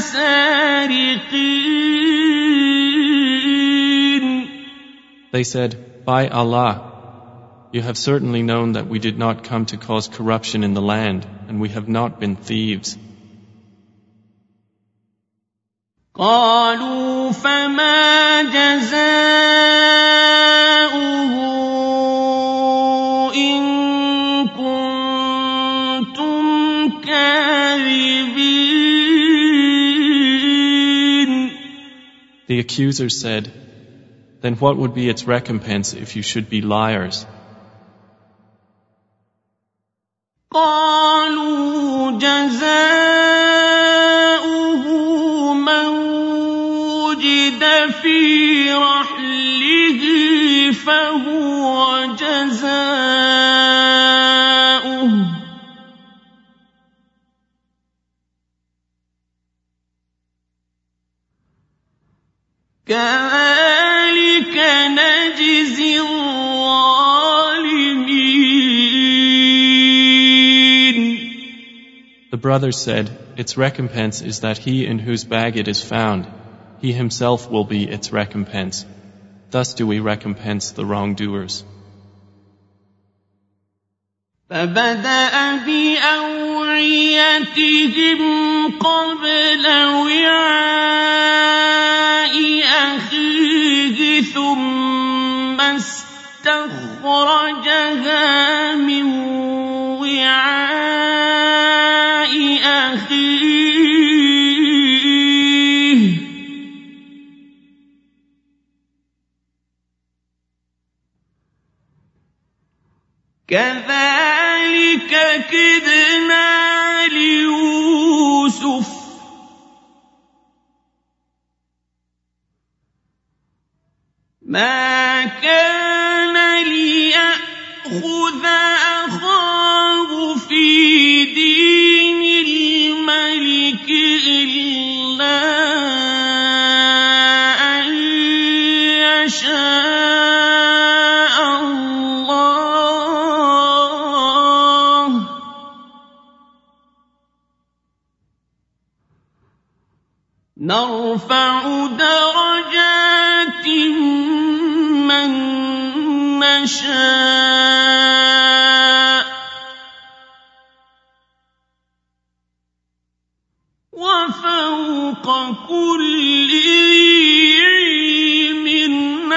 سارقين. They said, By Allah, you have certainly known that we did not come to cause corruption in the land, and we have not been thieves. قالوا فما جزاؤه إن كنتم كاذبين. The accusers said, Then what would be its recompense if you should be liars? قالوا جزاؤه من وجد في رحله فهو جزاؤه كذلك نجزي الظالمين. The brothers said, Its recompense is that he in whose bag it is found, he himself will be its recompense. Thus do we recompense the wrongdoers. فبدأ بأوعيتهم قبل وعاء أخيه ثم استخرجها من وعاء أخيه كذلك كدنا ليوسف ما كان ليأخذ أخاه في دين الملك إلا أن يشاء الله نرفع درجات من نشاء وفوق كل ذي علم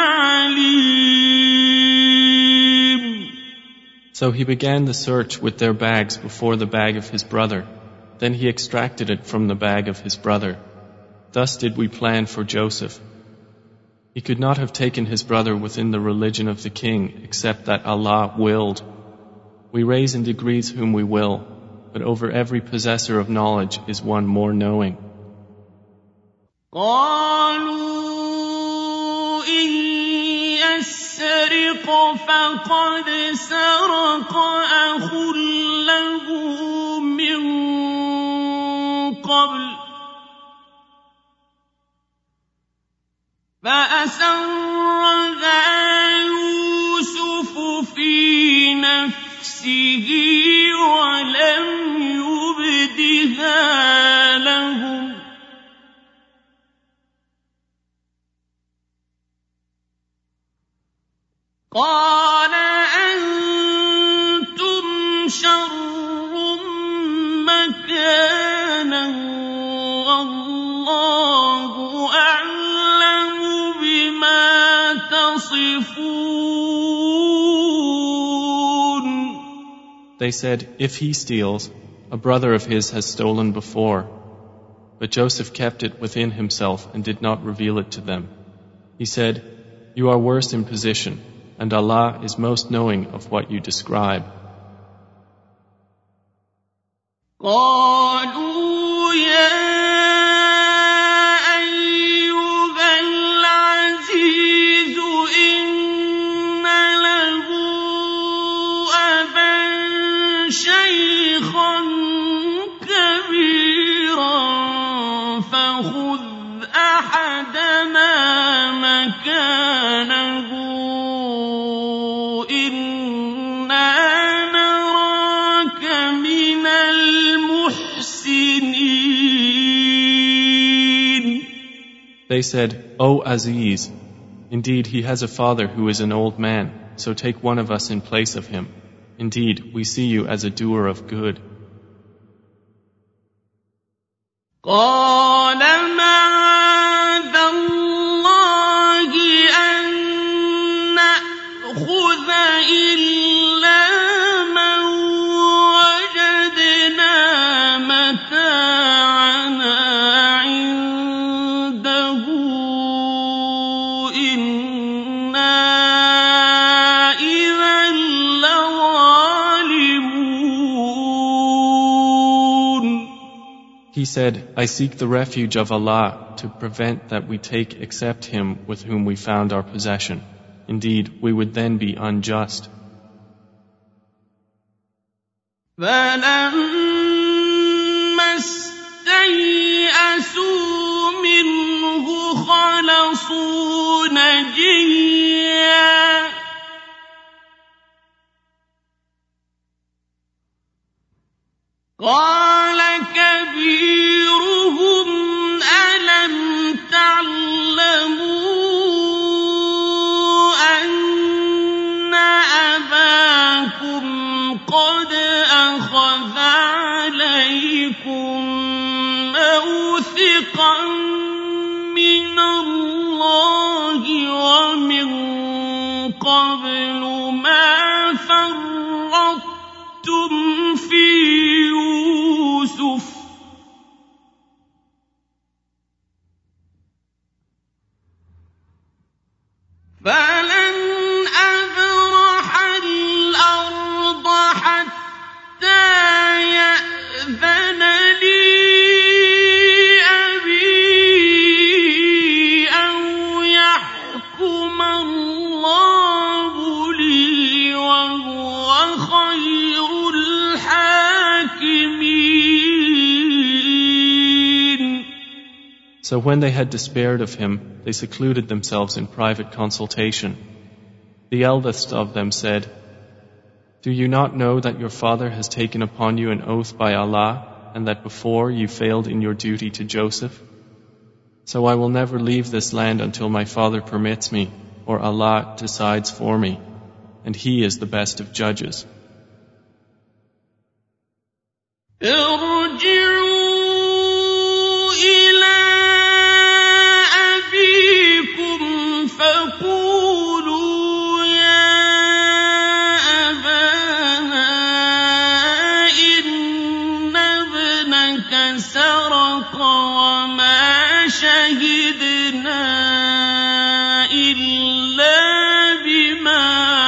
عليم. So he began the search with their bags before the bag of his brother. Then he extracted it from the bag of his brother. Thus did we plan for Joseph. He could not have taken his brother within the religion of the king except that Allah willed. We raise in degrees whom we will, but over every possessor of knowledge is one more knowing. قالوا إن يسرق فقد سرق أخ له من قبل فأسرها يوسف في نفسه ولم يبدها لهم قال أنتم شر مكانا والله أعلم بما تصفون. They said, If he steals, a brother of his has stolen before. But Joseph kept it within himself and did not reveal it to them. He said, You are worse in position, and Allah is most knowing of what you describe. قالوا يا أيها العزيز إن له أبا شيخا كبيرا فخذ أحدنا مكانه إنا They said, O Aziz, indeed he has a father who is an old man, so take one of us in place of him. Indeed, we see you as a doer of good. قال معاذ الله أن نأخذ إلا من وجدنا متاعنا عنده إنا إذا لظالمون. He said, I seek the refuge of Allah to prevent that we take except him with whom we found our possession. Indeed, we would then be unjust. فَلَمَّا اسْتَيْأَسُوا مِنْهُ خَلَصُوا نَجِيًّا قَالَ كَبِيرُهُمْ أَلَمْ تَعْلَمُوا أَنَّ أَبَاكُمْ قَدْ أَخَذَ عَلَيْكُم مَّوْثِقًا مِّنَ اللَّهِ وَمِن قَبْلُ مَا فَرَّطتُمْ فِي يُوسُفَ فَلَنْ أَبْرَحَ الْأَرْضَ حَتَّىٰ يَأْذَنَ لِي أَبِي أَوْ يَحْكُمَ اللَّهُ لِي وَهُوَ خَيْرُ الْحَاكِمِينَ. So when they had despaired of him, they secluded themselves in private consultation. The eldest of them said, Do you not know that your father has taken upon you an oath by Allah, and that before you failed in your duty to Joseph? So I will never leave this land until my father permits me, or Allah decides for me, and He is the best of judges. فقولوا يا أبانا إن ابنك سرق وما شهدنا إلا بما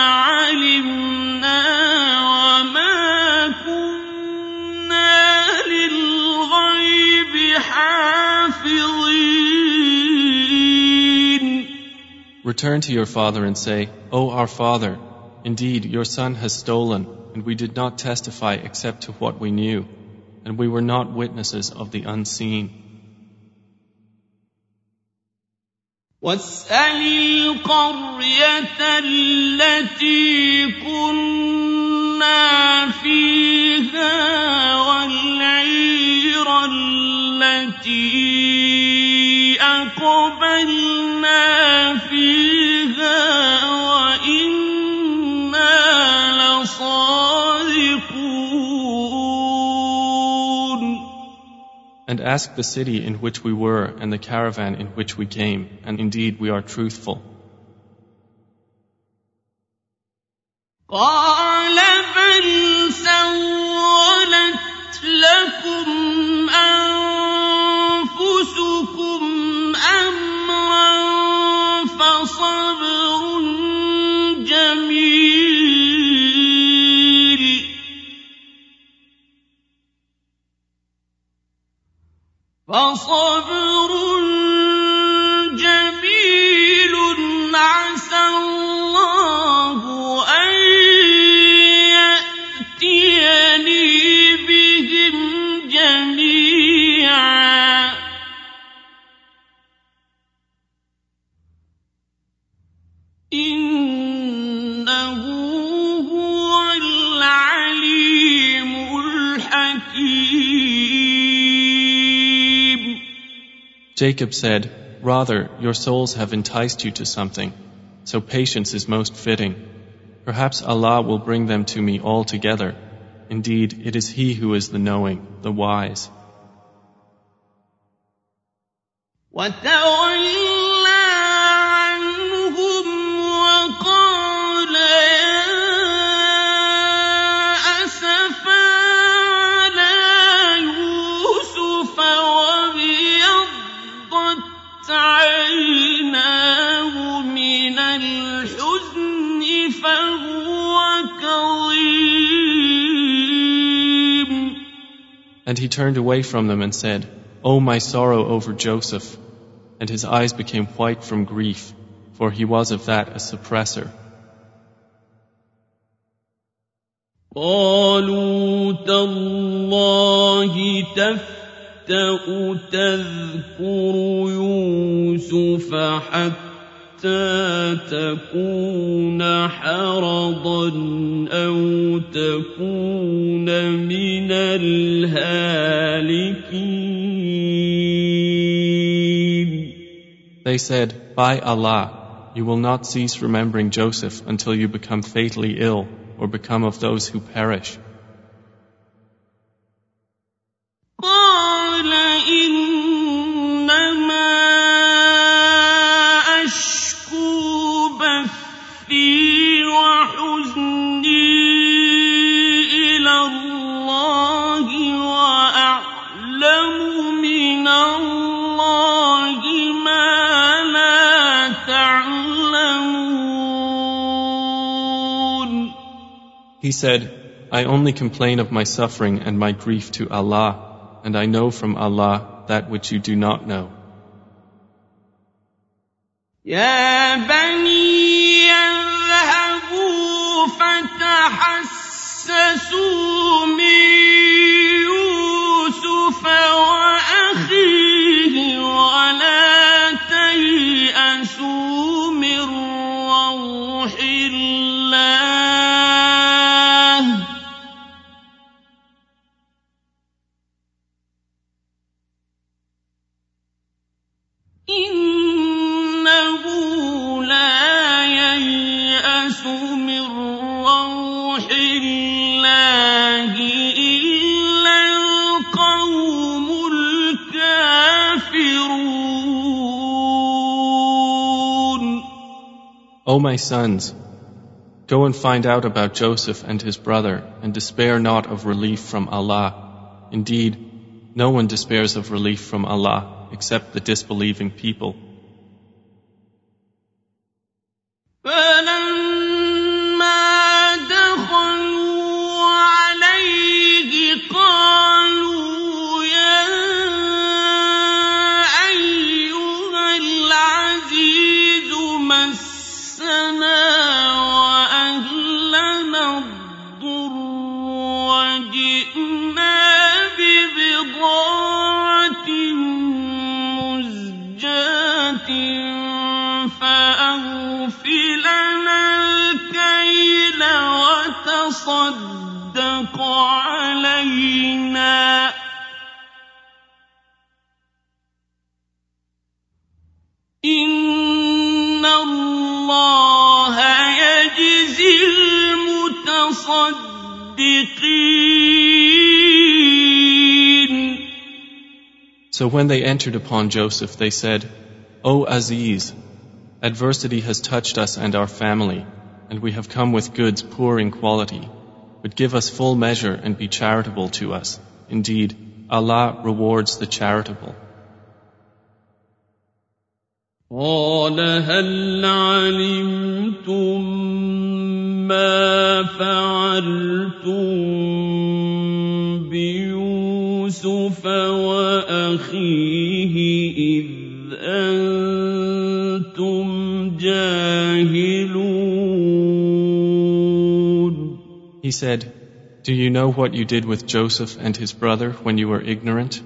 علمنا وما كنا للغيب حافظين. Return to your father and say, O our father, indeed your son has stolen, and we did not testify except to what we knew, and we were not witnesses of the unseen. واسأل القرية التي كنا فيها والعير التي أقبلنا فيها وإنا لصادقون. And ask the city in which we were and the caravan in which we came, and indeed we are truthful. قال بل سولت لكم أنفسكم أمرا فصبر جميل فصبر جميل عسى الله أن يأتيني بهم جميعا إنه هو العليم الحكيم. Jacob said, "Rather, your souls have enticed you to something, so patience is most fitting. Perhaps Allah will bring them to me all together. Indeed, it is He who is the knowing, the wise." And he turned away from them and said, "O my sorrow over Joseph." And his eyes became white from grief, for he was of that a suppressor. قالوا تالله تفتأ تذكر يوسف حتى تكون حرضا أو تكون من الهالكين. They said, "By Allah, you will not cease remembering Joseph until you become fatally ill or become of those who perish." He said, "I only complain of my suffering and my grief to Allah, and I know from Allah that which you do not know." يا بني اذهبوا فتحسسوا من يوسف وأخيه ولا تيأسوا من روح الله إنه لا ييأس من روح الله إلا القوم الكافرون. O my sons, go and find out about Joseph and his brother, and despair not of relief from Allah. Indeed, no one despairs of relief from Allah except the disbelieving people. تصدق علينا إن الله يجزي المتصدقين. So when they entered upon Joseph, they said, "O Aziz, adversity has touched us and our family, and we have come with goods poor in quality. But give us full measure and be charitable to us. Indeed, Allah rewards the charitable." قال هل علمتم ما فعلتم بيوسف وأخيه إذ أنتم جاهلون. He said, "Do you know what you did with Joseph and his brother when you were ignorant?"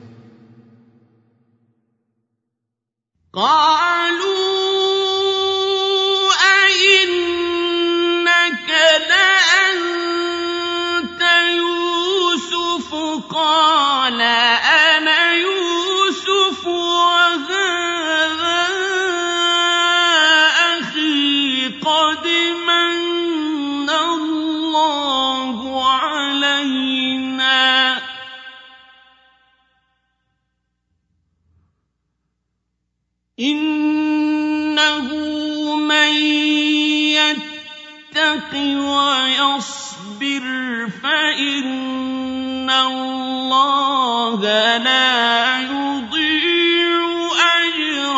قال أنا يوسف وهذا ويتق ويصبر فإن الله لا يضيع أجر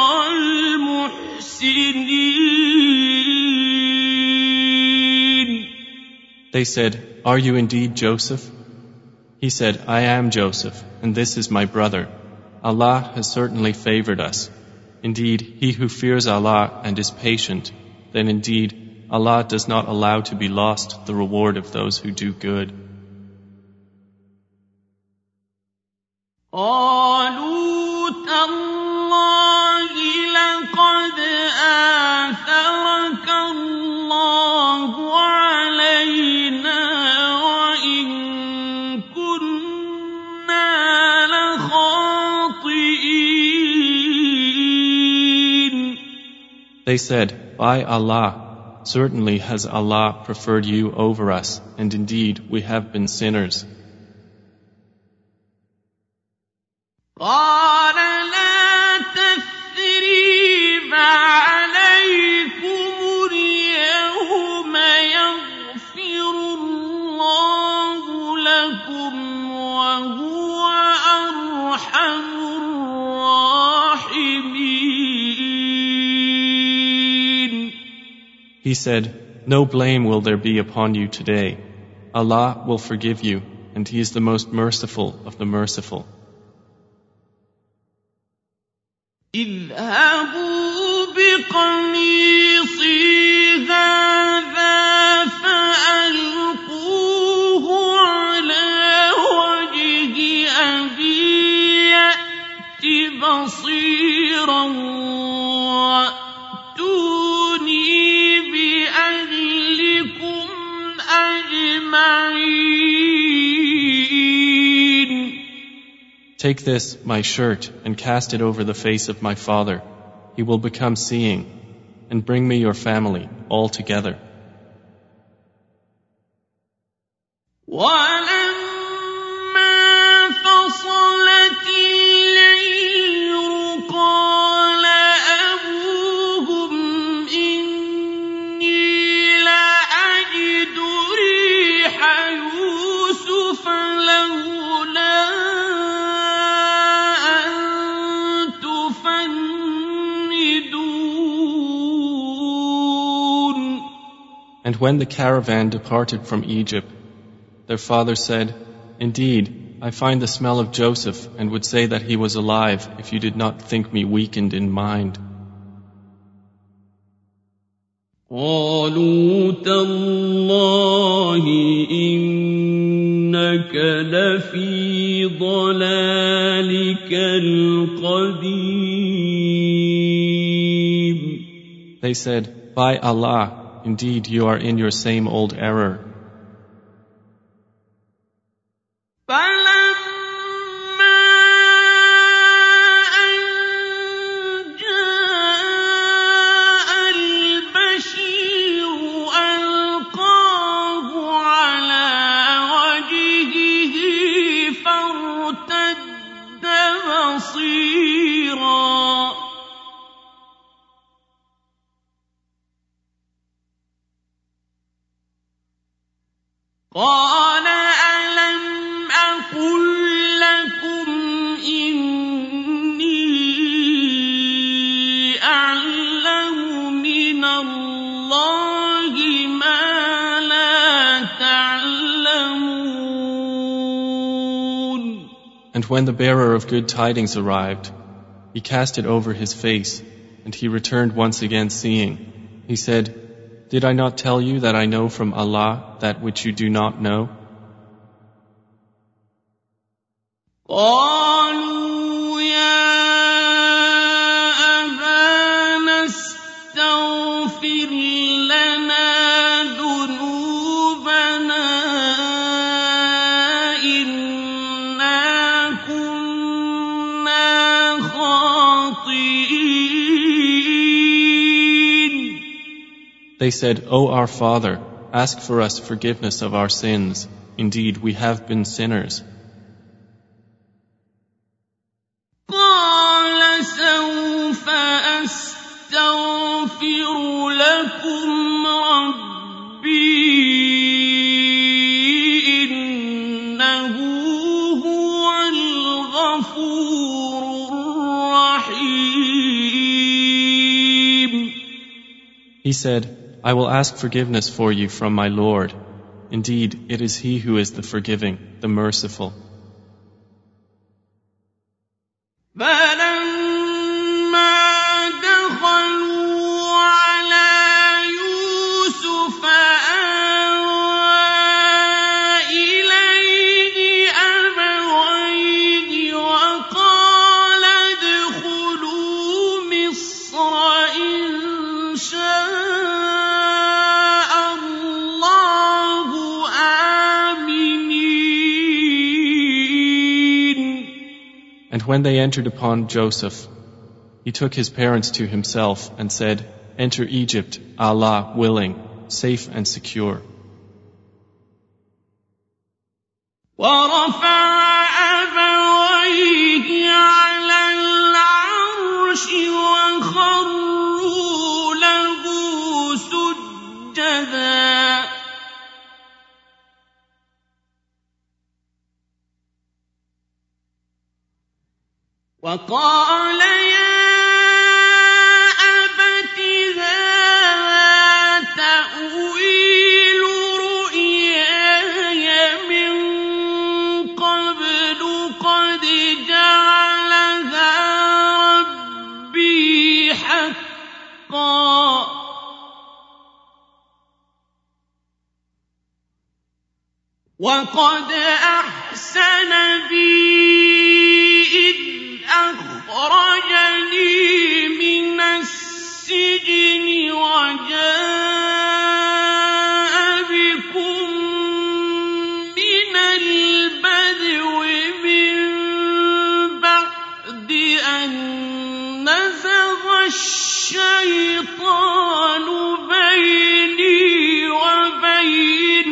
المحسنين. They said, "Are you indeed Joseph?" He said, "I am Joseph, and this is my brother. Allah has certainly favored us. Indeed, he who fears Allah and is patient, then indeed Allah does not allow to be lost the reward of those who do good." قالوا تالله لقد آثرك الله علينا وإن كنا لخاطئين. They said, "By Allah, certainly has Allah preferred you over us, and indeed we have been sinners." قال لا تثريب عليكم اليوم يغفر الله لكم وهو أرحم الراحمين. He said, "No blame will there be upon you today. Allah will forgive you, and He is the most merciful of the merciful." اذهبوا بقميصي هذا فألقوه على وجه أبي يأت بصيرا وأتوني بأهلكم أجمعين. Take this, my shirt, and cast it over the face of my father. He will become seeing, and bring me your family all together. وَلَمَّا فَصَلَتِ الْعِيرُ قَالَ أَبُوهُمْ إِنِّي لَأَجِدُ رِيحَ يُوسُفَ لَوْلَا And when the caravan departed from Egypt, their father said, "Indeed, I find the smell of Joseph and would say that he was alive if you did not think me weakened in mind." قالوا تالله إنك لفي ضلالك القديم. They said, "By Allah, indeed you are in your same old error." فَلَمَّا أَن جَاءَ الْبَشِيرُ أَلْقَاهُ عَلَى وَجْهِهِ فَارْتَدَّ بَصِيرًا. قال ألم أقل لكم إني أعلم من الله ما لا تعلمون. And when the bearer of good tidings arrived, he cast it over his face, and he returned once again seeing. He said, "Did I not tell you that I know from Allah that which you do not know?" قالوا يا أبانا استغفر لنا ذنوبنا إنا كنا خاطئين. They said, "O our Father, ask for us forgiveness of our sins. Indeed, we have been sinners." قال سوف أستغفر لكم ربي هو الغفور الرحيم. He said, I will ask forgiveness for you from my Lord. Indeed, it is He who is the forgiving, the merciful. And when they entered upon Joseph, he took his parents to himself and said, Enter Egypt, Allah willing, safe and secure. وقال يا أبت هذا تأويل رؤياي من قبل قد جعلها ربي حقا وقد أحسن بي أخرجني من السجن وجاء بكم من البدو من بعد أن نزغ الشيطان بيني وبين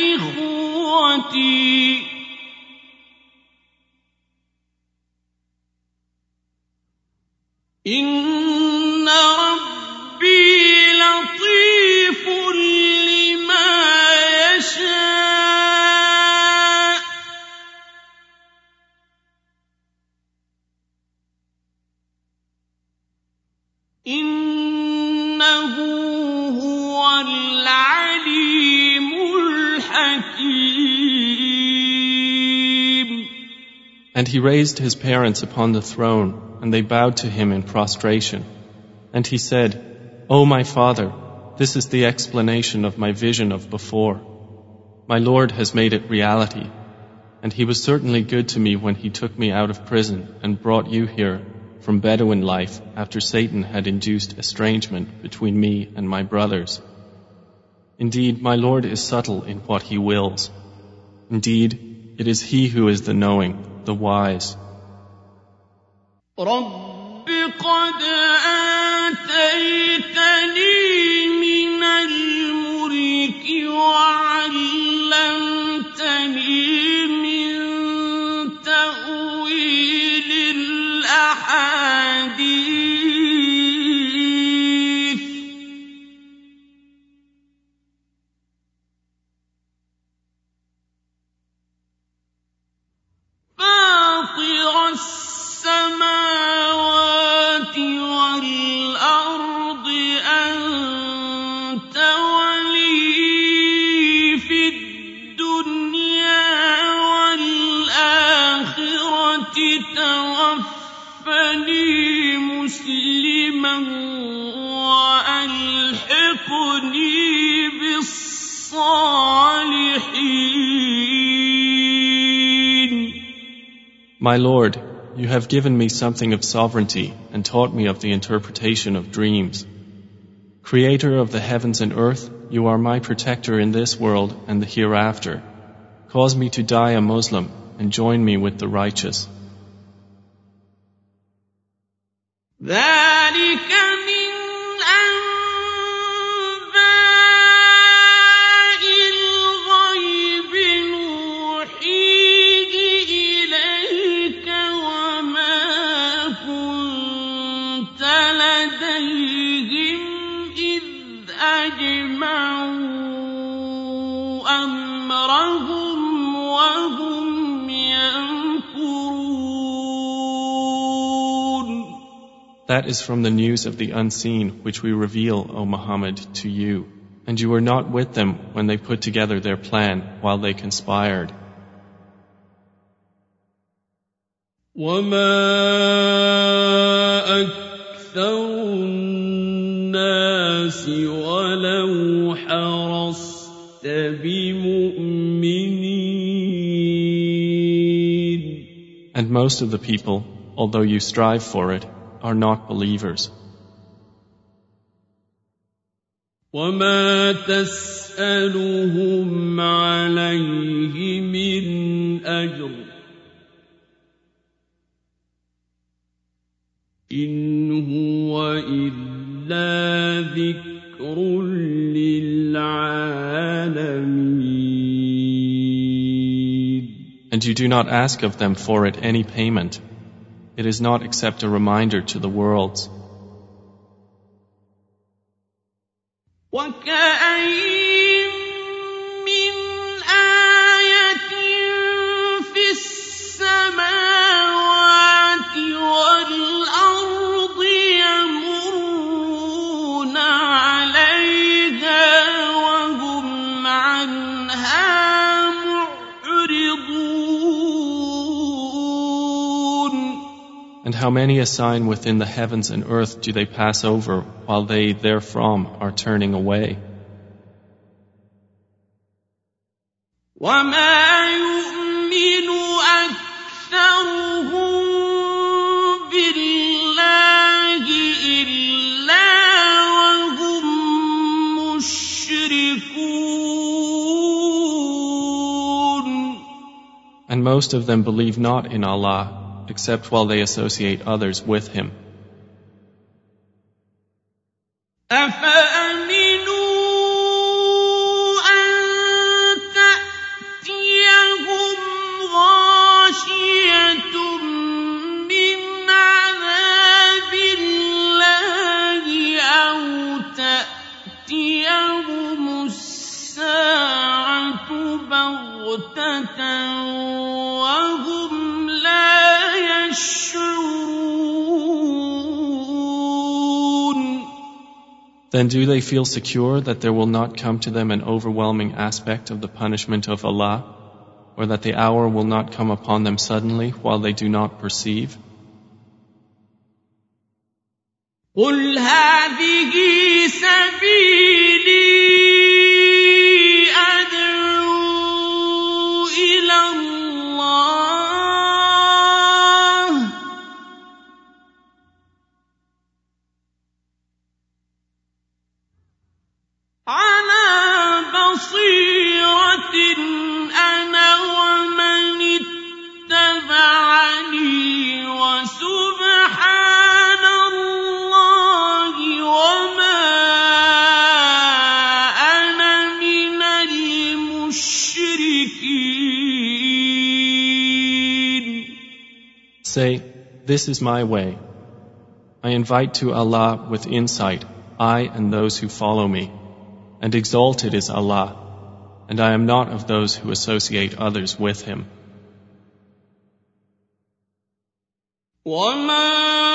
إخوتي إن ربي لطيف لما يشاء إنه هو العليم الحكيم. And he raised his parents upon the throne, and they bowed to him in prostration. And he said, O my father, this is the explanation of my vision of before. My Lord has made it reality, and he was certainly good to me when he took me out of prison and brought you here from Bedouin life after Satan had induced estrangement between me and my brothers. Indeed, my Lord is subtle in what he wills. Indeed, it is he who is the knowing, the wise. رب قد آتيتني من الملك وعلمتني من تأويل الأحاديث فاطر السماوات والأرض أنت ولي في الدنيا والآخرة توفني مسلما وألحقني بالصالحين. My Lord, you have given me something of sovereignty and taught me of the interpretation of dreams. Creator of the heavens and earth, you are my protector in this world and the hereafter. Cause me to die a Muslim and join me with the righteous. ذلك من أنباء الغيب نوحيه إليك وما كنت لديهم إذ أجمعوا أمرهم وهم That is from the news of the unseen which we reveal, O Muhammad, to you. And you were not with them when they put together their plan while they conspired. وَمَا أَكْثَرُ النَّاسِ وَلَوْ حَرَصْتَ بِمُؤْمِنِينَ. And most of the people, although you strive for it, are not believers. وَمَا تَسْأَلُهُمْ عَلَيْهِ مِنْ أَجْرٍ إِنْ هُوَ إِلَّا ذِكْرٌ لِلْعَالَمِينَ. And you do not ask of them for it any payment. It is not except a reminder to the worlds. وَكَأَيِّن مِّنْ آيَةٍ فِي السَّمَاوَاتِ وَالْأَرْضِ يَمُرُّونَ عَلَيْهَا وَهُمْ عَنْهَا مُعْرِضُونَ. And how many a sign within the heavens and earth do they pass over while they therefrom are turning away? وَمَا يُؤْمِنُ أَكْثَرُهُم بِاللَّهِ إِلَّا وَهُم مُشْرِكُونَ. And most of them believe not in Allah, except while they associate others with Him. أَفَأَمِنُوا أَن تَأْتِيَهُمْ غَاشِيَةٌ مِّنْ عَذَابِ اللَّهِ أَوْ تَأْتِيَهُمُ السَّاعَةُ بَغْتَةً وَهُمْ لَا يَشْعُرُونَ. Then do they feel secure that there will not come to them an overwhelming aspect of the punishment of Allah, or that the hour will not come upon them suddenly while they do not perceive? قُلْ هَٰذِهِ سَبِيلِي أَدْعُو إِلَى اللَّهِ عَلَىٰ بَصِيرَةٍ أَنَا وَمَنِ اتَّبَعَنِي وَسُبْحَانَ اللَّهِ وَمَا أَنَا مِنَ الْمُشْرِكِينَ. Say, this is my way. I invite to Allah with insight, I and those who follow me. And exalted is Allah, and I am not of those who associate others with Him. وَمَا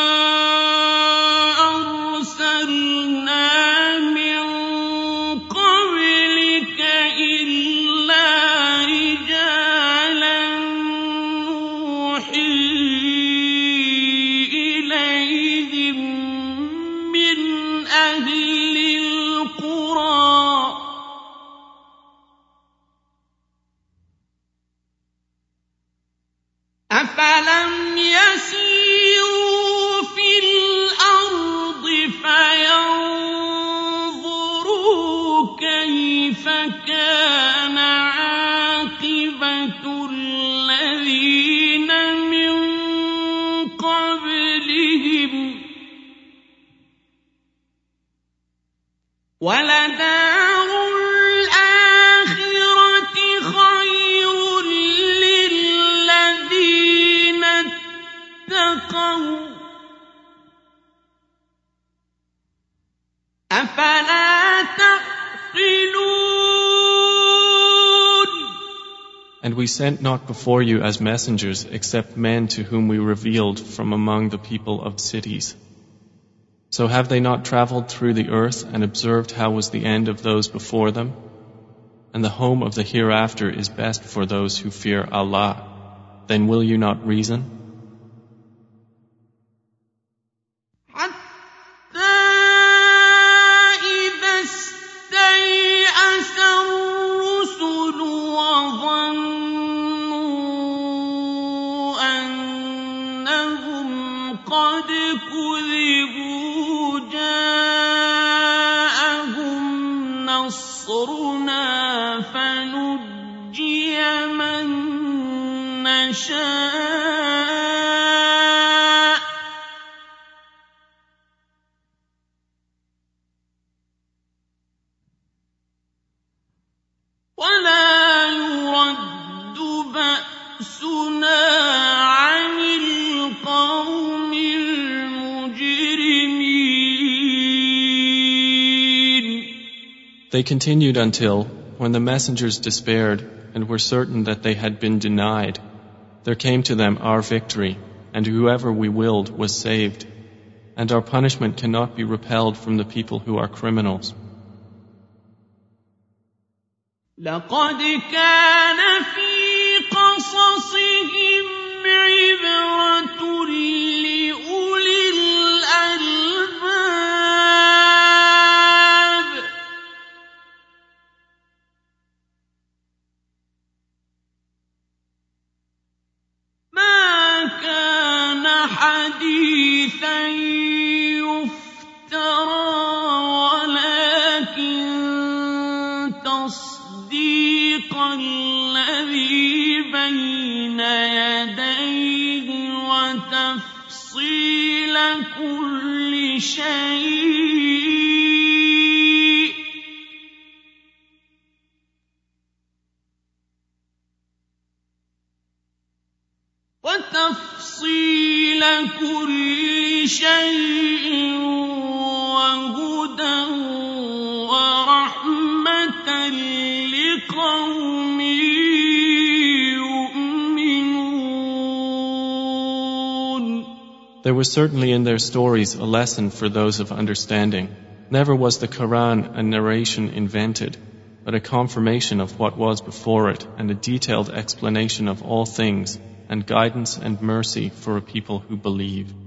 أَرْسَلْنَا مِن قَبْلِكَ إِلَّا رِجَالًا نُّوحِي إِلَيْهِم مِّنْ أَهْلِ الْقُرَىٰ أَفَلَمْ يَسِيرُوا فِي الْأَرْضِ فَيَنظُرُوا كَيْفَ كَانَ عَاقِبَةُ الَّذِينَ مِن قَبْلِهِمْ وَلَدَارُ الْآخِرَةِ خَيْرٌ لِّلَّذِينَ اتَّقَوْا أَفَلَا تَعْقِلُونَ. And we sent not before you as messengers except men to whom we revealed from among the people of cities. So have they not traveled through the earth and observed how was the end of those before them? And the home of the hereafter is best for those who fear Allah. Then will you not reason? They continued until, when the messengers despaired and were certain that they had been denied, there came to them our victory, and whoever we willed was saved, and our punishment cannot be repelled from the people who are criminals. لقد كان في قصصهم عبرة لأولي الألباب ما كان حديثا يفترى ولكن تصديق الذي بين يديه وتفصيل كل شيء وتفصيل كل شيء وهدى ورحمة لقوم يؤمنون. There was certainly in their stories a lesson for those of understanding. Never was the Quran a narration invented, but a confirmation of what was before it and a detailed explanation of all things and guidance and mercy for a people who believe.